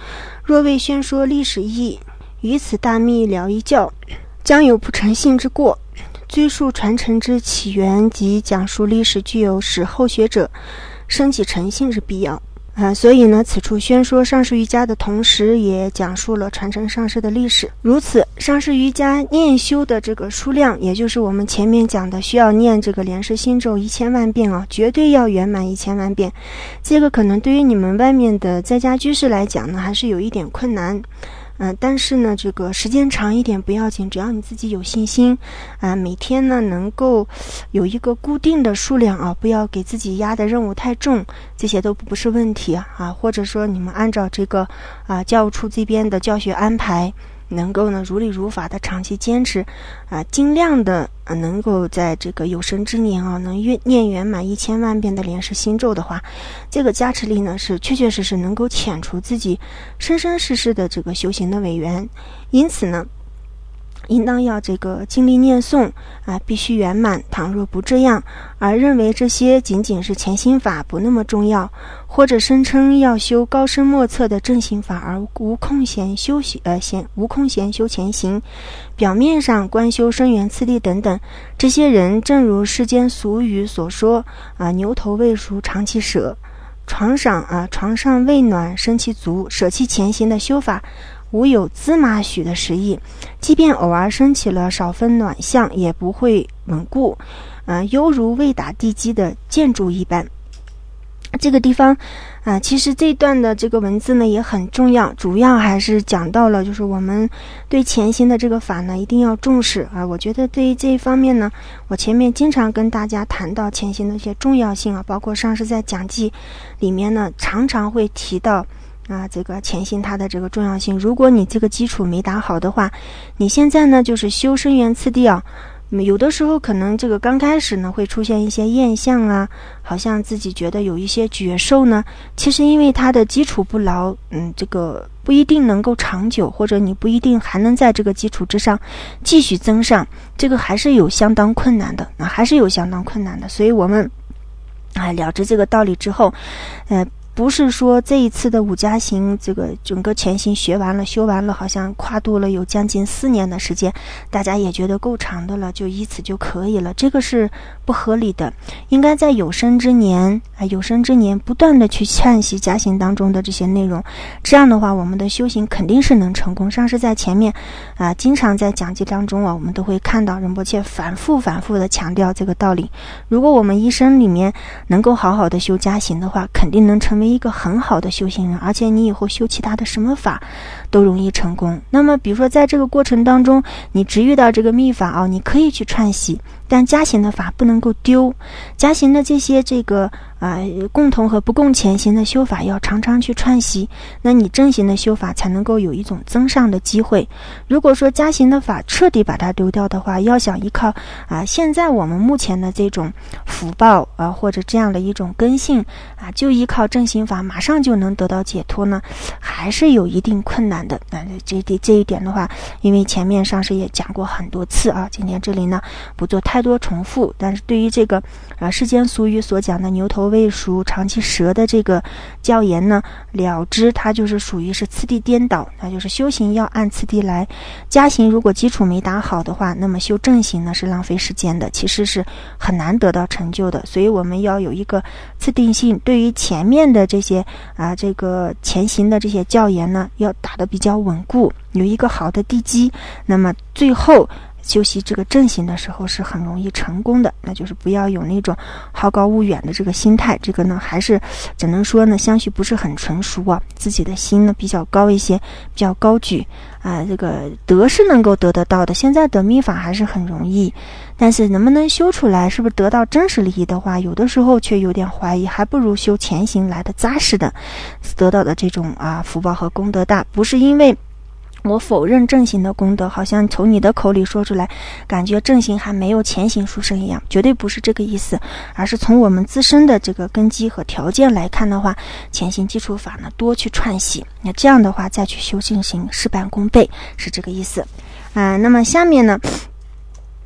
若为宣说历史意，于此大秘了一教，将有不诚信之过。追溯传承之起源及讲述历史，具有使后学者升起诚信之必要。所以呢，此处宣说上师瑜伽的同时，也讲述了传承上师的历史。如此，上师瑜伽念修的这个数量，也就是我们前面讲的需要念这个莲师心咒1000万遍啊，绝对要圆满1000万遍。这个可能对于你们外面的在家居士来讲呢，还是有一点困难。但是呢，这个时间长一点不要紧，只要你自己有信心每天呢能够有一个固定的数量啊，不要给自己压的任务太重，这些都不是问题或者说你们按照这个教务处这边的教学安排，能够呢如理如法的长期坚持尽量的能够在这个有生之年能念圆满1000万遍的莲师心咒的话，这个加持力呢是确确实实能够遣除自己生生世世的这个修行的违缘。因此呢，应当要这个尽力念诵必须圆满。倘若不这样，而认为这些仅仅是前行法不那么重要，或者声称要修高深莫测的正行法而无空闲修前行，表面上观修声缘次第等等，这些人正如世间俗语所说牛头未熟尝其舌，床上未暖身其足，舍弃前行的修法无有芝麻许的实意，即便偶尔升起了少分暖象，也不会稳固犹如未打地基的建筑一般。这个地方其实这一段的这个文字呢也很重要，主要还是讲到了就是我们对前行的这个法呢一定要重视我觉得对于这一方面呢，我前面经常跟大家谈到前行的一些重要性包括上师在讲记里面呢常常会提到这个前行它的这个重要性。如果你这个基础没打好的话，你现在呢就是修声缘次第有的时候可能这个刚开始呢会出现一些厌象好像自己觉得有一些觉受呢，其实因为它的基础不牢这个不一定能够长久，或者你不一定还能在这个基础之上继续增上，这个还是有相当困难的所以我们了知这个道理之后不是说这一次的5加行这个整个前行学完了修完了，好像跨度了有将近4年的时间，大家也觉得够长的了，就以此就可以了，这个是不合理的。应该在有生之年不断的去忏习加行当中的这些内容，这样的话我们的修行肯定是能成功。上师在前面经常在讲记当中我们都会看到仁波切反复的强调这个道理。如果我们一生里面能够好好的修加行的话，肯定能成为一个很好的修行人，而且你以后修其他的什么法都容易成功。那么比如说在这个过程当中你只遇到这个密法你可以去串习，但加行的法不能够丢，加行的这些这个共同和不共前行的修法要常常去串习，那你正行的修法才能够有一种增上的机会。如果说加行的法彻底把它丢掉的话，要想依靠现在我们目前的这种福报或者这样的一种根性就依靠正行法马上就能得到解脱呢，还是有一定困难的。这一点的话，因为前面上师也讲过很多次今天这里呢不做太多重复。但是对于这个世间俗语所讲的牛头未熟尝其舌的这个教言呢，了知它就是属于是次第颠倒，那就是修行要按次第来。加行如果基础没打好的话，那么修正行呢是浪费时间的，其实是很难得到成就的。所以我们要有一个次第性，对于前面的这些这个前行的这些教言呢要打得比较稳固，有一个好的地基，那么最后修习这个正行的时候是很容易成功的。那就是不要有那种好高骛远的这个心态，这个呢还是只能说呢相续不是很成熟自己的心呢比较高一些，比较高举这个得是能够得得到的，现在得密法还是很容易，但是能不能修出来，是不是得到真实利益的话，有的时候却有点怀疑，还不如修前行来的扎实的，得到的这种福报和功德大。不是因为我否认正行的功德，好像从你的口里说出来感觉正行还没有前行殊胜一样，绝对不是这个意思，而是从我们自身的这个根基和条件来看的话，前行基础法呢多去串习，那这样的话再去修正行事半功倍，是这个意思那么下面呢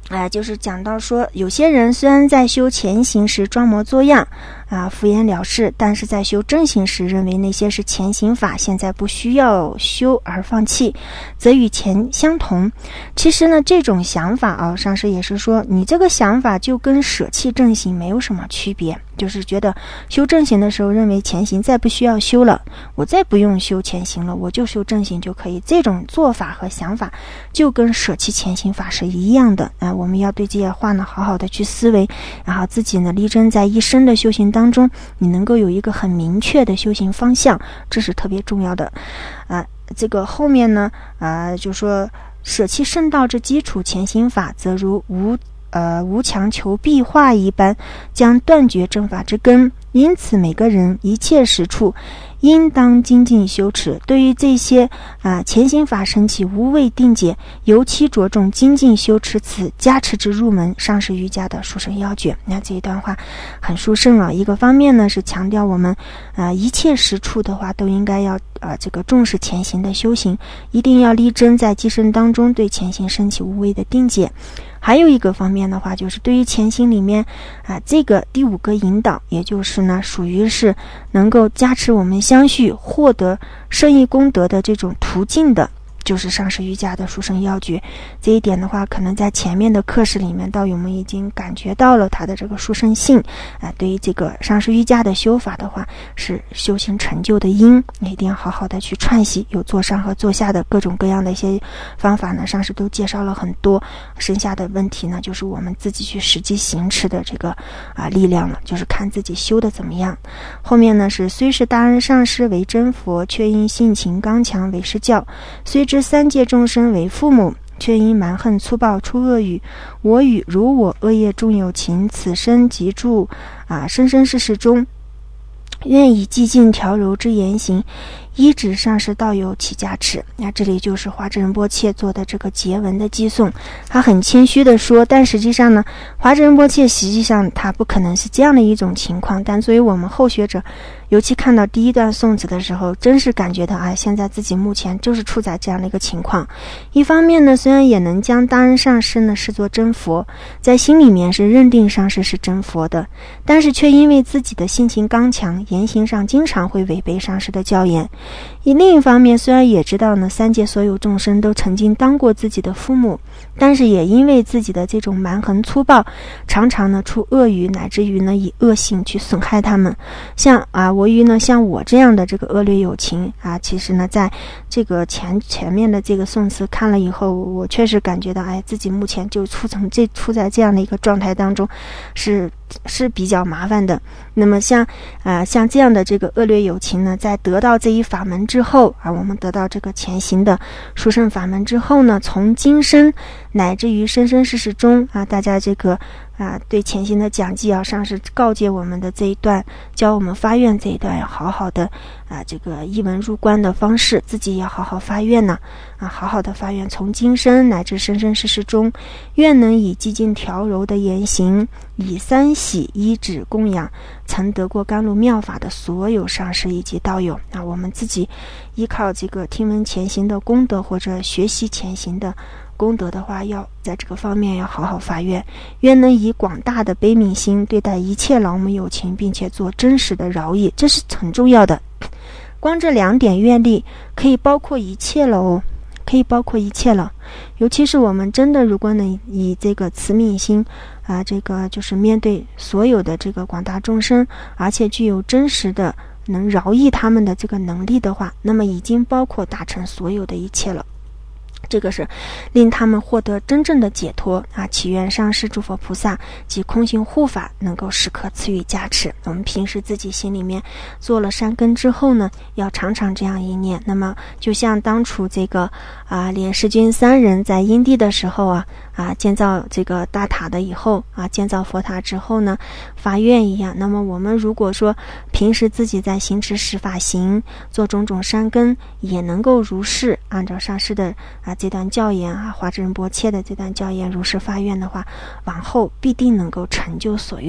就是讲到说，有些人虽然在修前行时装模作样敷衍了事，但是在修正行时认为那些是前行法，现在不需要修而放弃，则与前相同。其实呢，这种想法上师也是说，你这个想法就跟舍弃正行没有什么区别，就是觉得修正行的时候认为前行再不需要修了，我再不用修前行了，我就修正行就可以。这种做法和想法就跟舍弃前行法是一样的我们要对这些话呢好好的去思维，然后自己呢力争在一生的修行当中，你能够有一个很明确的修行方向，这是特别重要的这个后面呢就说舍弃圣道之基础前行法，则如无强求必化一般，将断绝正法之根。因此每个人一切时处应当精进修持。对于这些前行法升起无畏定解，尤其着重精进修持此加持之入门，上师瑜伽的殊胜要诀。那这一段话很殊胜一个方面呢是强调我们一切时处的话都应该要这个重视前行的修行，一定要力争在机身当中对前行升起无畏的定解。还有一个方面的话，就是对于前行里面这个第5个引导，也就是呢属于是能够加持我们相续获得圣意功德的这种途径的，就是上师瑜伽的殊胜要诀。这一点的话，可能在前面的课时里面道友们已经感觉到了它的这个殊胜性对于这个上师瑜伽的修法的话，是修行成就的因，一定要好好的去串习。有坐上和坐下的各种各样的一些方法呢，上师都介绍了很多。剩下的问题呢，就是我们自己去实际行持的这个力量了，就是看自己修的怎么样。后面呢是虽是大恩上师为真佛，却因性情刚强为师教；虽知三界众生为父母，却因蛮横粗暴出恶语。我与如我恶业重有情，此生即住生生世世中，愿以寂静调柔之言行，依止上师道友起加持。那这里就是华智仁波切做的这个结文的寄颂，他很谦虚的说，但实际上呢，华智仁波切实际上他不可能是这样的一种情况，但作为我们后学者，尤其看到第一段颂词的时候，真是感觉到现在自己目前就是处在这样的一个情况。一方面呢，虽然也能将大恩上师呢视作真佛，在心里面是认定上师是真佛的，但是却因为自己的性情刚强，言行上经常会违背上师的教言。另一方面，虽然也知道呢三界所有众生都曾经当过自己的父母，但是也因为自己的这种蛮横粗暴，常常呢出恶语，乃至于呢以恶性去损害他们。像我与呢像我这样的这个恶劣有情其实呢在这个前面的这个颂词看了以后，我确实感觉到自己目前就处在这样的一个状态当中，是比较麻烦的。那么像这样的这个恶劣有情呢，在得到这一法门之后我们得到这个前行的殊胜法门之后呢，从今生乃至于生生世世中大家这个对前行的讲记上是告诫我们的这一段，教我们发愿这一段要好好的这个一文入观的方式，自己要好好发愿呢好好的发愿，从今生乃至生生世世中，愿能以寂静调柔的言行，以三喜依止供养曾得过甘露妙法的所有上师以及道友。我们自己依靠这个听闻前行的功德，或者学习前行的功德的话，要在这个方面要好好发愿，愿能以广大的悲悯心对待一切老母有情，并且做真实的饶益，这是很重要的。光这2点愿力可以包括一切了可以包括一切了。尤其是我们真的如果能以这个慈悯心这个就是面对所有的这个广大众生，而且具有真实的能饶益他们的这个能力的话，那么已经包括大乘所有的一切了。这个是令他们获得真正的解脱祈愿上师诸佛菩萨及空行护法能够时刻赐予加持。我们平时自己心里面做了善根之后呢，要常常这样一念。那么就像当初这个莲师君3人在因地的时候建造这个大塔的以后建造佛塔之后呢，发愿一样。那么我们如果说平时自己在行持十法行，做种种善根，也能够如是按照上师的这段教言华智仁波切的这段教言如是发愿的话，往后必定能够成就所愿。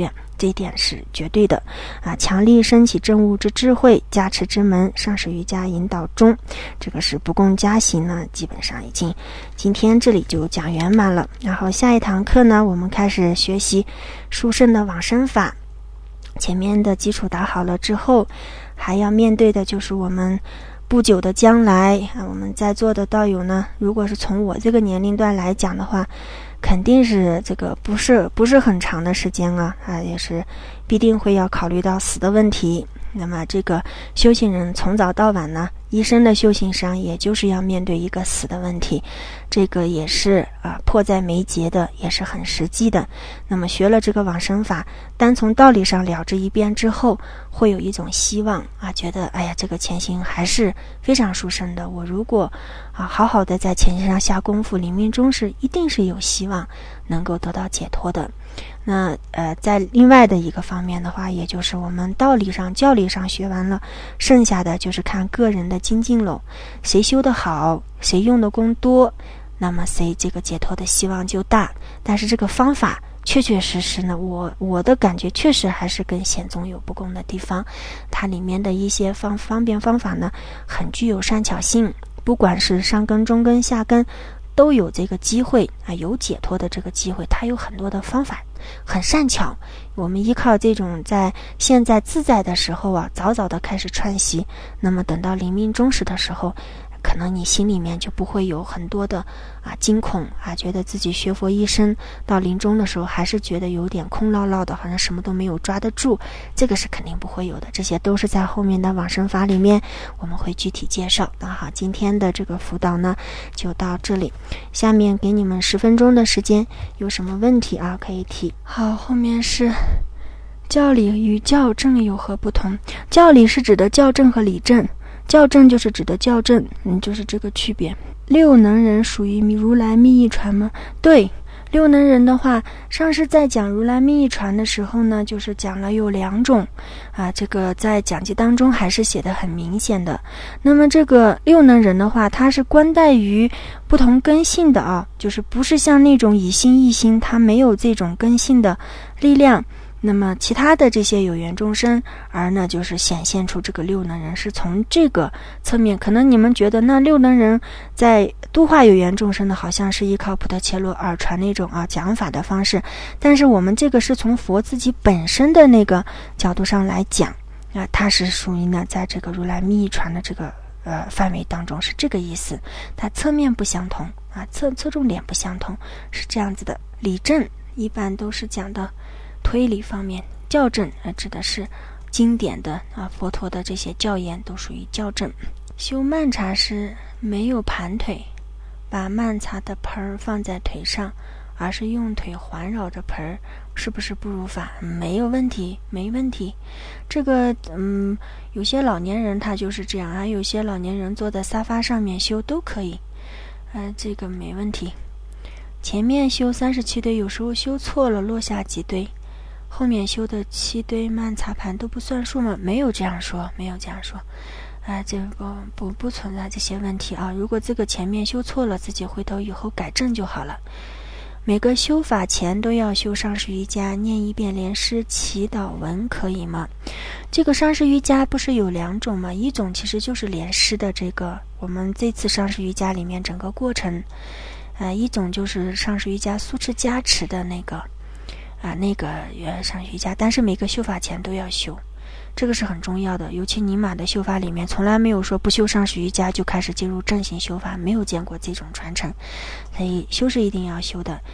这一点是绝对的强力升起正悟之智慧，加持之门，上师瑜伽引导中，这个是不共加行呢，基本上已经今天这里就讲圆满了。然后下一堂课呢，我们开始学习殊胜的往生法。前面的基础打好了之后，还要面对的就是我们不久的将来我们在座的道友呢，如果是从我这个年龄段来讲的话，肯定是这个不是很长的时间也是必定会要考虑到死的问题。那么这个修行人从早到晚呢，一生的修行上也就是要面对一个死的问题，这个也是迫在眉睫的，也是很实际的。那么学了这个往生法，单从道理上了之一遍之后，会有一种希望觉得哎呀，这个前行还是非常殊胜的，我如果好好的在前行上下功夫，临命终时一定是有希望能够得到解脱的。那在另外的一个方面的话，也就是我们道理上教理上学完了，剩下的就是看个人的精进喽，谁修得好，谁用的功多，那么谁这个解脱的希望就大。但是这个方法确确实实呢，我的感觉确实还是跟显宗有不共的地方，它里面的一些方便方法呢，很具有善巧性，不管是上根中根下根都有这个机会有解脱的这个机会，它有很多的方法很善巧。我们依靠这种在现在自在的时候早早的开始串习，那么等到临命终时的时候，可能你心里面就不会有很多的惊恐觉得自己学佛一生到临终的时候还是觉得有点空落落的，好像什么都没有抓得住，这个是肯定不会有的。这些都是在后面的往生法里面我们会具体介绍。那好，今天的这个辅导呢就到这里，下面给你们10分钟的时间，有什么问题可以提。 好，后面是教理与教正有何不同？教理是指的教正和理正，教正就是指的校正，就是这个区别。六能人属于如来密意传吗？对，六能人的话，上师在讲如来密意传的时候呢，就是讲了有2种这个在讲记当中还是写得很明显的。那么这个六能人的话，它是关带于不同根性的就是不是像那种以心一心，它没有这种根性的力量。那么其他的这些有缘众生，而呢就是显现出这个六能人，是从这个侧面。可能你们觉得那六能人在度化有缘众生的，好像是依靠普特伽罗耳传那种讲法的方式，但是我们这个是从佛自己本身的那个角度上来讲它是属于呢在这个如来密意传的这个范围当中，是这个意思。它侧面不相同侧重点不相同，是这样子的。理正一般都是讲的推理方面，校正指的是经典的佛陀的这些教言都属于校正。修曼茶时没有盘腿，把曼茶的盆儿放在腿上，而是用腿环绕着盆儿，是不是不如法？没有问题，没问题。这个有些老年人他就是这样有些老年人坐在沙发上面修都可以这个没问题。前面修37堆，有时候修错了落下几堆，后面修的7堆曼茶盘都不算数吗？没有这样说，没有这样说这个不存在这些问题如果这个前面修错了，自己回头以后改正就好了。每个修法前都要修上师瑜伽，念1遍莲师祈祷文，可以吗？这个上师瑜伽不是有2种吗？一种其实就是莲师的这个我们这次上师瑜伽里面整个过程一种就是上师瑜伽苏持加持的那个上师瑜伽，但是每个修法前都要修，这个是很重要的。尤其尼玛的修法里面从来没有说不修上师瑜伽就开始进入正行修法，没有见过这种传承，所以修是一定要修的。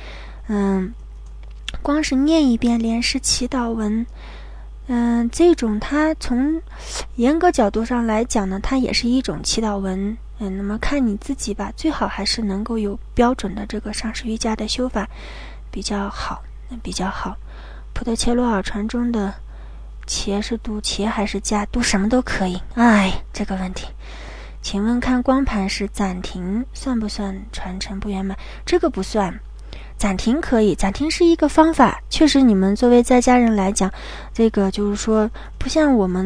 光是念1遍莲师祈祷文这种它从严格角度上来讲呢，它也是一种祈祷文那么看你自己吧，最好还是能够有标准的这个上师瑜伽的修法比较好。普特伽罗耳传中的茄是读茄还是加？读什么都可以。这个问题，请问看光盘时暂停算不算传承不圆满？这个不算，暂停可以，暂停是一个方法。确实你们作为在家人来讲，这个就是说不像我们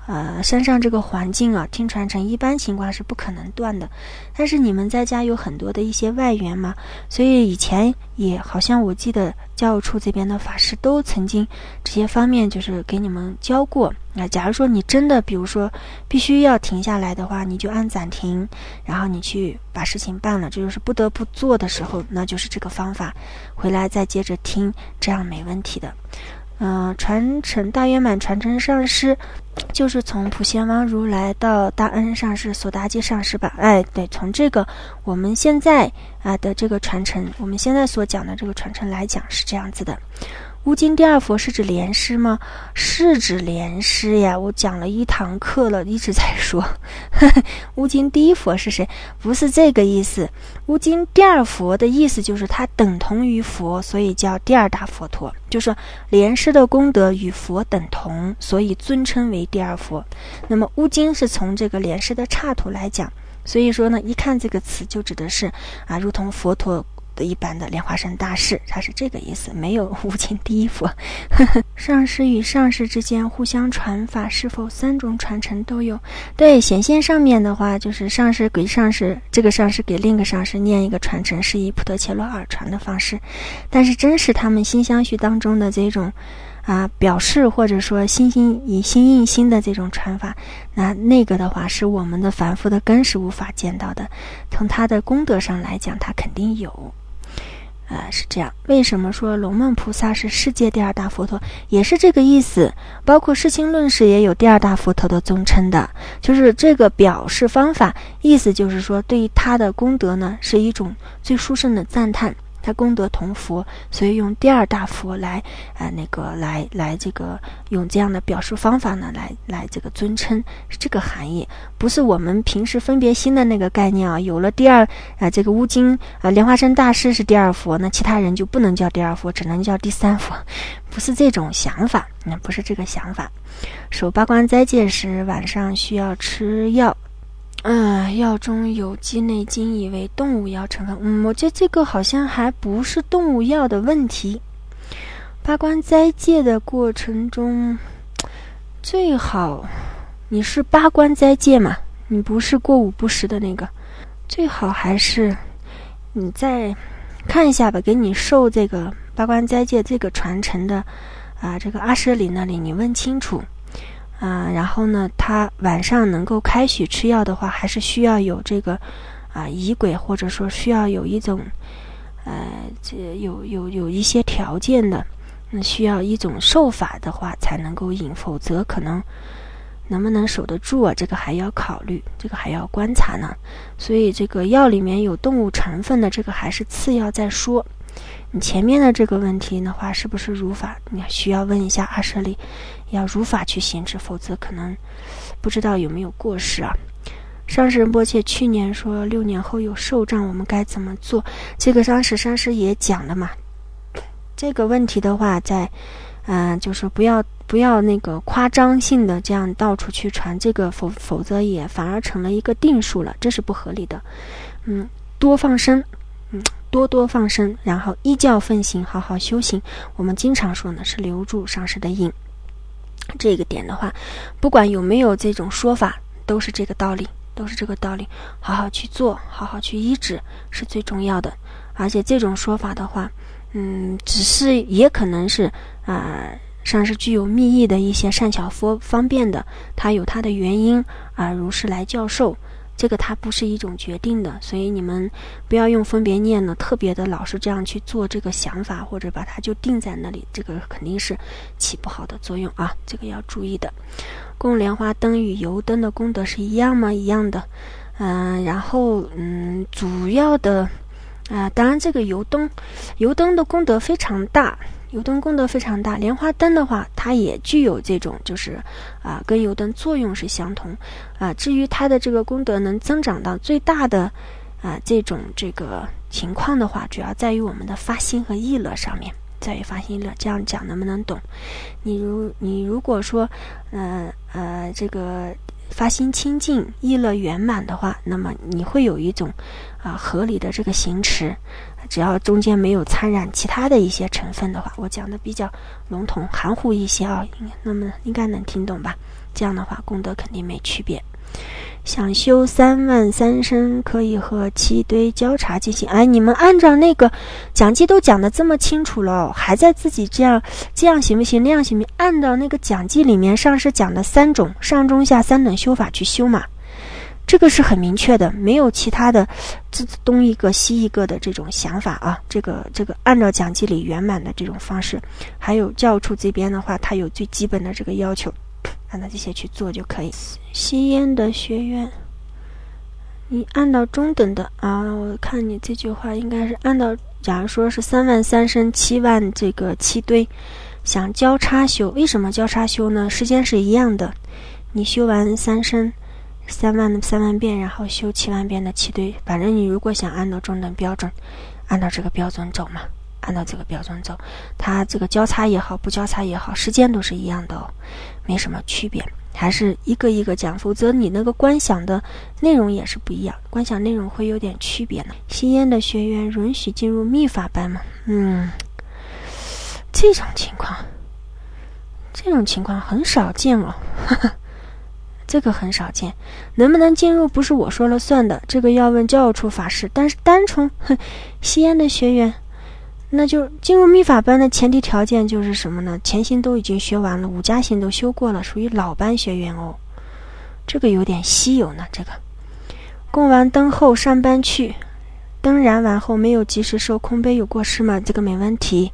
山上这个环境啊，听传承一般情况是不可能断的。但是你们在家有很多的一些外援嘛，所以以前也好像我记得教务处这边的法师都曾经这些方面就是给你们教过。假如说你真的比如说必须要停下来的话，你就按暂停，然后你去把事情办了，这就是不得不做的时候，那就是这个方法，回来再接着听，这样没问题的。传承大圆满传承上师，就是从普贤王如来到大恩上师、索达基上师吧？对，从这个我们现在的这个传承，我们现在所讲的这个传承来讲是这样子的。乌金第二佛是指莲师吗？是指莲师呀，我讲了一堂课了，一直在说乌金第一佛是谁？不是这个意思。乌金第二佛的意思就是它等同于佛，所以叫第二大佛陀，就是莲师的功德与佛等同，所以尊称为第二佛。那么乌金是从这个莲师的刹土来讲，所以说呢，一看这个词就指的是如同佛陀的一般的莲花生大士，它是这个意思，没有无尽第一佛上师与上师之间互相传法，是否三种传承都有？对，显现上面的话就是上师给上师，这个上师给另一个上师念一个传承，是以普特伽罗耳传的方式。但是真是他们心相续当中的这种表示，或者说心以心印心的这种传法，那个的话是我们的凡夫的根是无法见到的。从他的功德上来讲，他肯定有。是这样。为什么说龙梦菩萨是世界第二大佛陀？也是这个意思。包括世亲论释也有第二大佛陀的宗称的，就是这个表示方法，意思就是说对于他的功德呢是一种最殊胜的赞叹。他功德同佛，所以用第二大佛来这个用这样的表述方法呢来这个尊称，是这个含义，不是我们平时分别心的那个概念啊。有了第二这个乌金莲花生大师是第二佛，那其他人就不能叫第二佛，只能叫第三佛，不是这种想法，不是这个想法。守八关斋戒时，晚上需要吃药。药中有鸡内金以为动物药成分。我觉得这个好像还不是动物药的问题。八关斋戒的过程中，最好你是八关斋戒嘛，你不是过午不食的那个，最好还是你再看一下吧，给你受这个八关斋戒这个传承的这个阿舍里那里你问清楚。然后呢，他晚上能够开许吃药的话，还是需要有这个仪轨，或者说需要有一种有一些条件的，需要一种受法的话才能够饮，否则可能能不能守得住这个还要考虑，这个还要观察呢。所以这个药里面有动物成分的，这个还是次要再说。你前面的这个问题的话，是不是如法？你需要问一下阿舍利，要如法去行持，否则可能不知道有没有过失啊。上师仁波切去年说6年后有寿障，我们该怎么做？这个上师也讲了嘛。这个问题的话，在就是不要那个夸张性的这样到处去传这个，否则也反而成了一个定数了，这是不合理的。多放生。多放生，然后依教奉行，好好修行。我们经常说呢，是留住上师的印。这个点的话，不管有没有这种说法，都是这个道理，好好去做，好好去医治是最重要的。而且这种说法的话，只是也可能是上师具有密意的一些善巧方便的，它有它的原因如是来教授。这个它不是一种决定的，所以你们不要用分别念呢特别的老是这样去做这个想法，或者把它就定在那里，这个肯定是起不好的作用啊，这个要注意的。供莲花灯与油灯的功德是一样吗？一样的。然后主要的当然这个油灯的功德非常大。莲花灯的话，它也具有这种就是跟油灯作用是相同至于它的这个功德能增长到最大的这个情况的话，主要在于我们的发心和意乐上面，在于发心意乐。这样讲能不能懂？你如果说这个发心清净，意乐圆满的话，那么你会有一种合理的这个行持只要中间没有掺染其他的一些成分的话，我讲的比较笼统含糊一些啊，那么应该能听懂吧？这样的话功德肯定没区别。想修3万3身，可以和7堆交叉进行。你们按照那个讲记都讲得这么清楚了，还在自己这样行不行，那样行不行？按照那个讲记里面上师讲的3种上中下3等修法去修嘛，这个是很明确的，没有其他的东一个西一个的这种想法啊。这个按照讲记里圆满的这种方式，还有教务处这边的话，它有最基本的这个要求，按照这些去做就可以。吸烟的学员，你按照中等的我看你这句话应该是按照，假如说是3万3身7万这个7堆，想交叉修。为什么交叉修呢？时间是一样的，你修完3身3万遍，然后修7万遍的7堆。反正你如果想按照中等标准，按照这个标准走嘛，按照这个标准走，它这个交叉也好不交叉也好，时间都是一样的哦，没什么区别，还是一个一个讲，否则你那个观想的内容也是不一样，观想内容会有点区别呢。吸烟的学员允许进入密法班吗？这种情况很少见哦，这个很少见。能不能进入不是我说了算的，这个要问教务处法师。但是单从吸烟的学员，那就进入密法班的前提条件就是什么呢？前行都已经学完了，5加行都修过了，属于老班学员哦，这个有点稀有呢。这个供完灯后上班去，灯燃完后没有及时收空杯有过失吗？这个没问题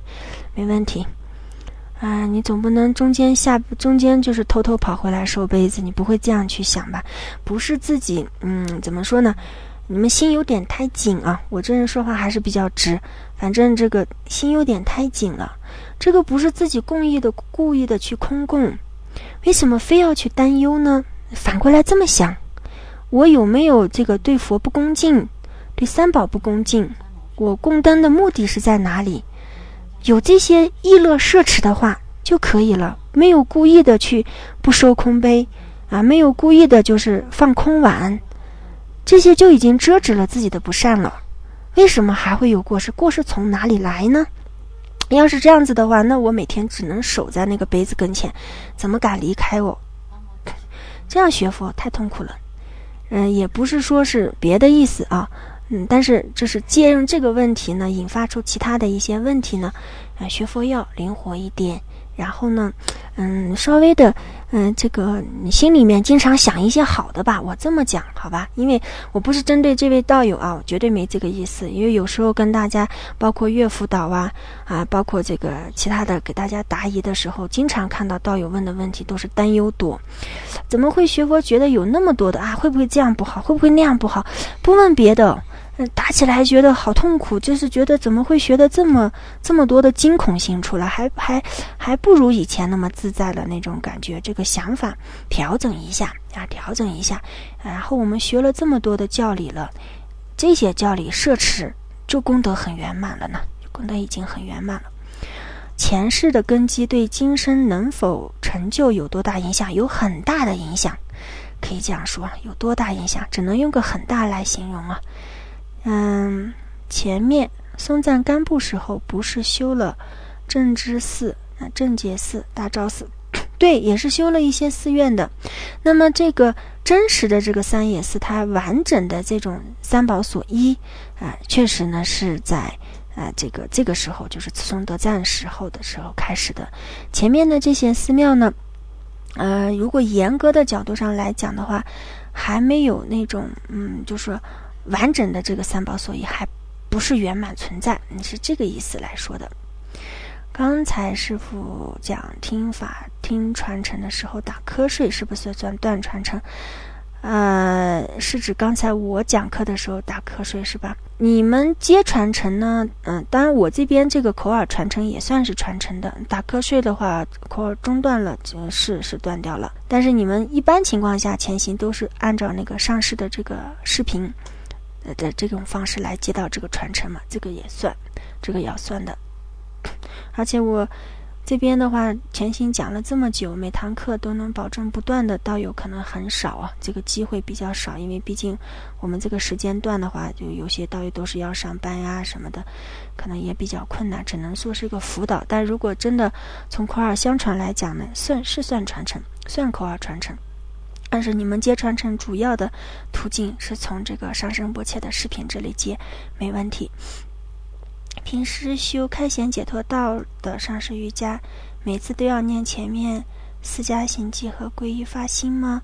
你总不能中间就是偷偷跑回来收杯子，你不会这样去想吧？不是自己怎么说呢，你们心有点太紧啊，我这人说话还是比较直，反正这个心有点太紧了，这个不是自己故意的去空供，为什么非要去担忧呢？反过来这么想，我有没有这个对佛不恭敬，对三宝不恭敬，我供灯的目的是在哪里？有这些意乐摄持的话就可以了，没有故意的去不收空杯没有故意的就是放空碗，这些就已经遮止了自己的不善了。为什么还会有过失？过失从哪里来呢？要是这样子的话，那我每天只能守在那个杯子跟前，怎么敢离开我？这样学佛太痛苦了。也不是说是别的意思啊，但是就是借用这个问题呢，引发出其他的一些问题呢，学佛要灵活一点，然后呢，稍微的，这个你心里面经常想一些好的吧，我这么讲好吧，因为我不是针对这位道友我绝对没这个意思，因为有时候跟大家，包括岳辅导包括这个其他的给大家答疑的时候，经常看到道友问的问题都是担忧多，怎么会学佛觉得有那么多的会不会这样不好，会不会那样不好，不问别的。打起来觉得好痛苦，就是觉得怎么会学得这么多的惊恐心出来，还不如以前那么自在的那种感觉。这个想法调整一下，然后我们学了这么多的教理了，这些教理摄持就功德很圆满了呢，功德已经很圆满了。前世的根基对今生能否成就有多大影响？有很大的影响，可以这样说，有多大影响？只能用个很大来形容啊。前面松赞干布时候不是修了正知寺、正觉寺、大昭寺，对，也是修了一些寺院的。那么这个真实的这个三野寺，它完整的这种三宝所依确实呢是在这个时候，就是慈宗得赞时候开始的。前面的这些寺庙呢，如果严格的角度上来讲的话，还没有那种就是说完整的这个三宝所依还不是圆满存在，你是这个意思来说的。刚才师父讲听法听传承的时候打瞌睡，是不是算断传承？是指刚才我讲课的时候打瞌睡是吧？你们接传承呢？当然我这边这个口耳传承也算是传承的。打瞌睡的话，口耳中断了，是断掉了。但是你们一般情况下前行都是按照那个上师的这个视频的这种方式来接到这个传承嘛，这个也算，这个要算的。而且我这边的话全行讲了这么久，每堂课都能保证不断的道友可能很少啊，这个机会比较少，因为毕竟我们这个时间段的话，就有些道友都是要上班呀什么的，可能也比较困难，只能说是一个辅导。但如果真的从口耳相传来讲呢，算传承，算口耳传承，但是你们接传承主要的途径是从这个上升波切的视频这里接，没问题。平时修开显解脱道的上师瑜伽，每次都要念前面四加行记和皈依发心吗？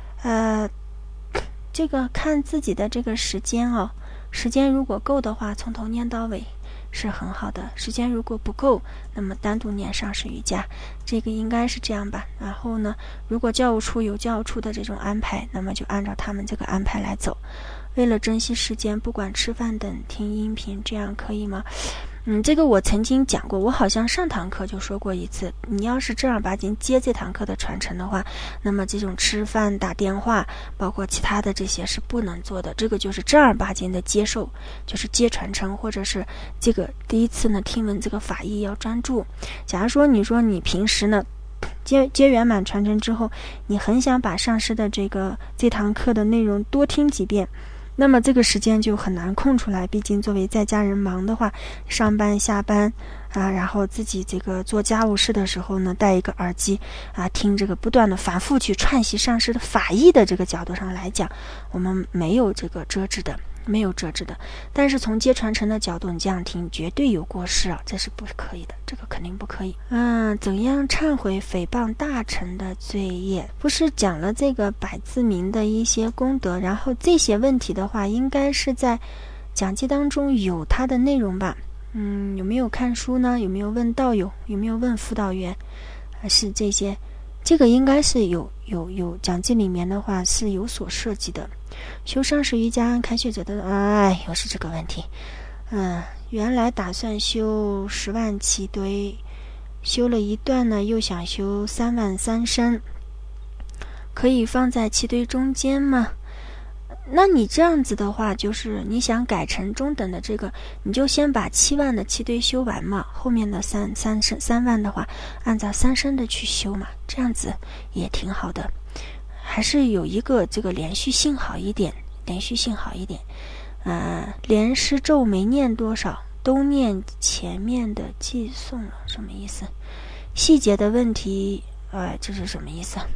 这个看自己的这个时间哦，时间如果够的话，从头念到尾是很好的。时间如果不够，那么单独念上师瑜伽，这个应该是这样吧。然后呢，如果教务处有教务处的这种安排，那么就按照他们这个安排来走。为了珍惜时间，不管吃饭等听音频，这样可以吗？这个我曾经讲过，我好像上堂课就说过一次，你要是正儿八经接这堂课的传承的话，那么这种吃饭打电话包括其他的这些是不能做的，这个就是正儿八经的接受，就是接传承，或者是这个第一次呢听闻这个法义要专注。假如说你说你平时呢接圆满传承之后，你很想把上师的这堂课的内容多听几遍，那么这个时间就很难空出来，毕竟作为在家人忙的话，上班下班啊，然后自己这个做家务事的时候呢，戴一个耳机啊，听这个不断的反复去串习上师的法义的这个角度上来讲，我们没有这个遮止的。但是从接传承的角度，你这样听绝对有过失啊，这是不可以的，这个肯定不可以。怎样忏悔诽谤大臣的罪业？不是讲了这个百字明的一些功德，然后这些问题的话，应该是在讲记当中有它的内容吧？有没有看书呢？有没有问道友？有没有问辅导员？是这些，这个应该是有讲记里面的话是有所涉及的。修上师瑜伽开学者的又是这个问题。原来打算修10万七堆，修了一段呢，又想修3万3升，可以放在七堆中间吗？那你这样子的话，就是你想改成中等的这个，你就先把7万的七堆修完嘛，后面的3万的话，按照3升的去修嘛，这样子也挺好的。还是有一个这个连续性好一点。连诗咒没念多少，都念前面的寄送了，什么意思？细节的问题，这是什么意思？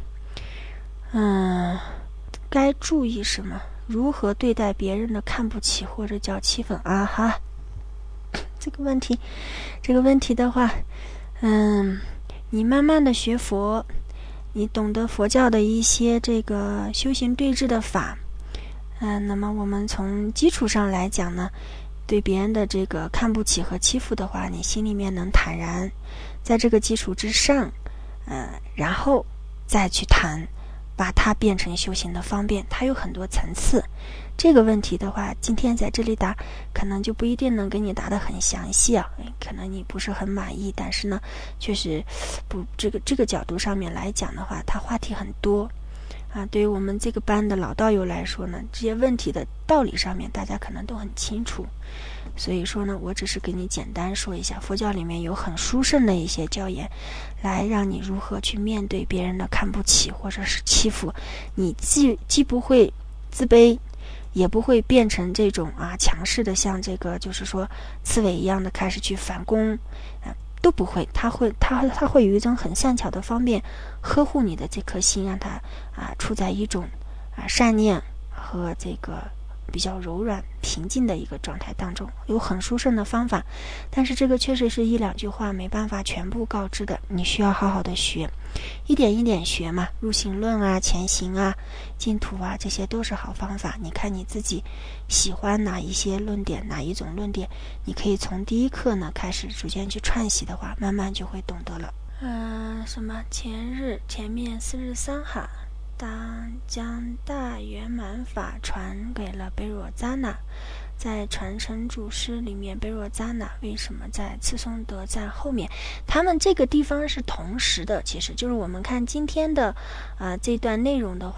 该注意什么？如何对待别人的看不起或者叫欺负这个问题的话，你慢慢的学佛，你懂得佛教的一些这个修行对治的法，那么我们从基础上来讲呢，对别人的这个看不起和欺负的话，你心里面能坦然，在这个基础之上，然后再去谈，把它变成修行的方便，它有很多层次。这个问题的话，今天在这里答，可能就不一定能给你答得很详细啊，可能你不是很满意，但是呢，确实不这个角度上面来讲的话，它话题很多啊。对于我们这个班的老道友来说呢，这些问题的道理上面大家可能都很清楚，所以说呢，我只是给你简单说一下，佛教里面有很殊胜的一些教言，来让你如何去面对别人的看不起或者是欺负，你既不会自卑，也不会变成这种强势的，像这个就是说刺猬一样的开始去反攻，都不会，他会有一种很善巧的方便呵护你的这颗心，让它处在一种善念和这个比较柔软平静的一个状态当中，有很殊胜的方法，但是这个确实是1-2句话没办法全部告知的，你需要好好的学，一点一点学嘛，入行论前行净土这些都是好方法。你看你自己喜欢哪一些论点，哪一种论点，你可以从第一课呢开始逐渐去串习的话，慢慢就会懂得了。前面4日3哈，将大圆满法传给了贝若扎那，在传承祖师里面，贝若扎那为什么在次松德赞后面？他们这个地方是同时的，其实就是我们看今天的这段内容的话，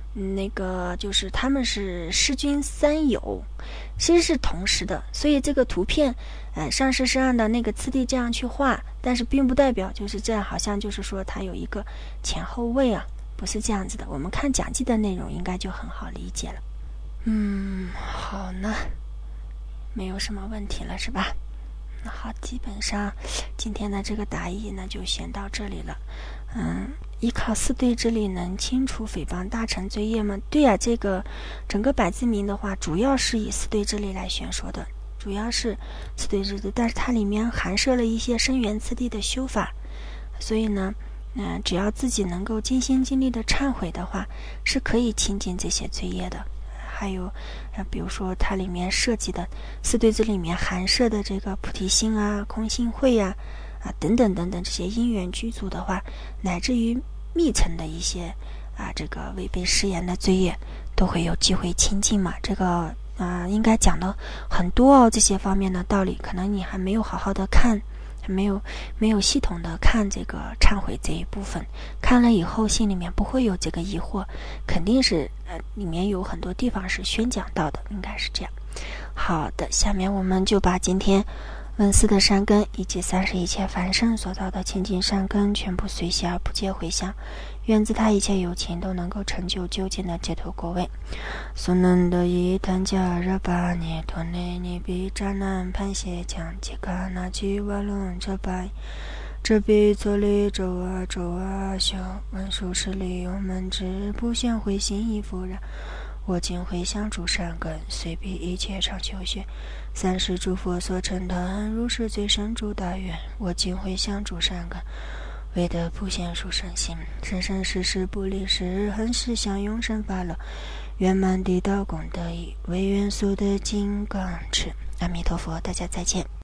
那个就是他们是师君三友，其实是同时的，所以这个图片上师是按的那个次第这样去画，但是并不代表就是这样，好像就是说它有一个前后位啊，不是这样子的。我们看讲记的内容应该就很好理解了。好呢，没有什么问题了是吧？那好，基本上今天的这个答疑呢就先到这里了。依靠四对之力能清除诽谤大臣罪业吗？对啊，这个整个百字明的话主要是以四对之力来宣说的，主要是四对之力，但是它里面含摄了一些生源次第的修法，所以呢只要自己能够尽心尽力的忏悔的话，是可以清净这些罪业的。还有比如说它里面涉及的四对之里面含摄的这个菩提心啊、空性慧啊等等等等这些因缘具足的话，乃至于密层的一些这个违背誓言的罪业都会有机会清净嘛。这个应该讲了很多这些方面的道理，可能你还没有好好的看，没有系统的看这个忏悔这一部分，看了以后心里面不会有这个疑惑，肯定是里面有很多地方是宣讲到的，应该是这样。好的，下面我们就把今天问四的善根以及30一切凡圣所造的清净善根全部随喜而不皆回向，愿自他一切有情都能够成就究竟的解脱果位。所能得以檀迦热巴尼陀内尼比扎南潘谢强吉嘎那吉瓦隆遮巴这比作力周啊修文殊师利用门之不现回心亦复然。我今回向诸善根，随彼一切常修学，30诸佛所成坛，如是最深诸大愿。我今回向诸善根，为得普现殊胜心，生生世世不离世，恒时享永生法乐，圆满地道功德意，为愿速得金刚持。阿弥陀佛，大家再见。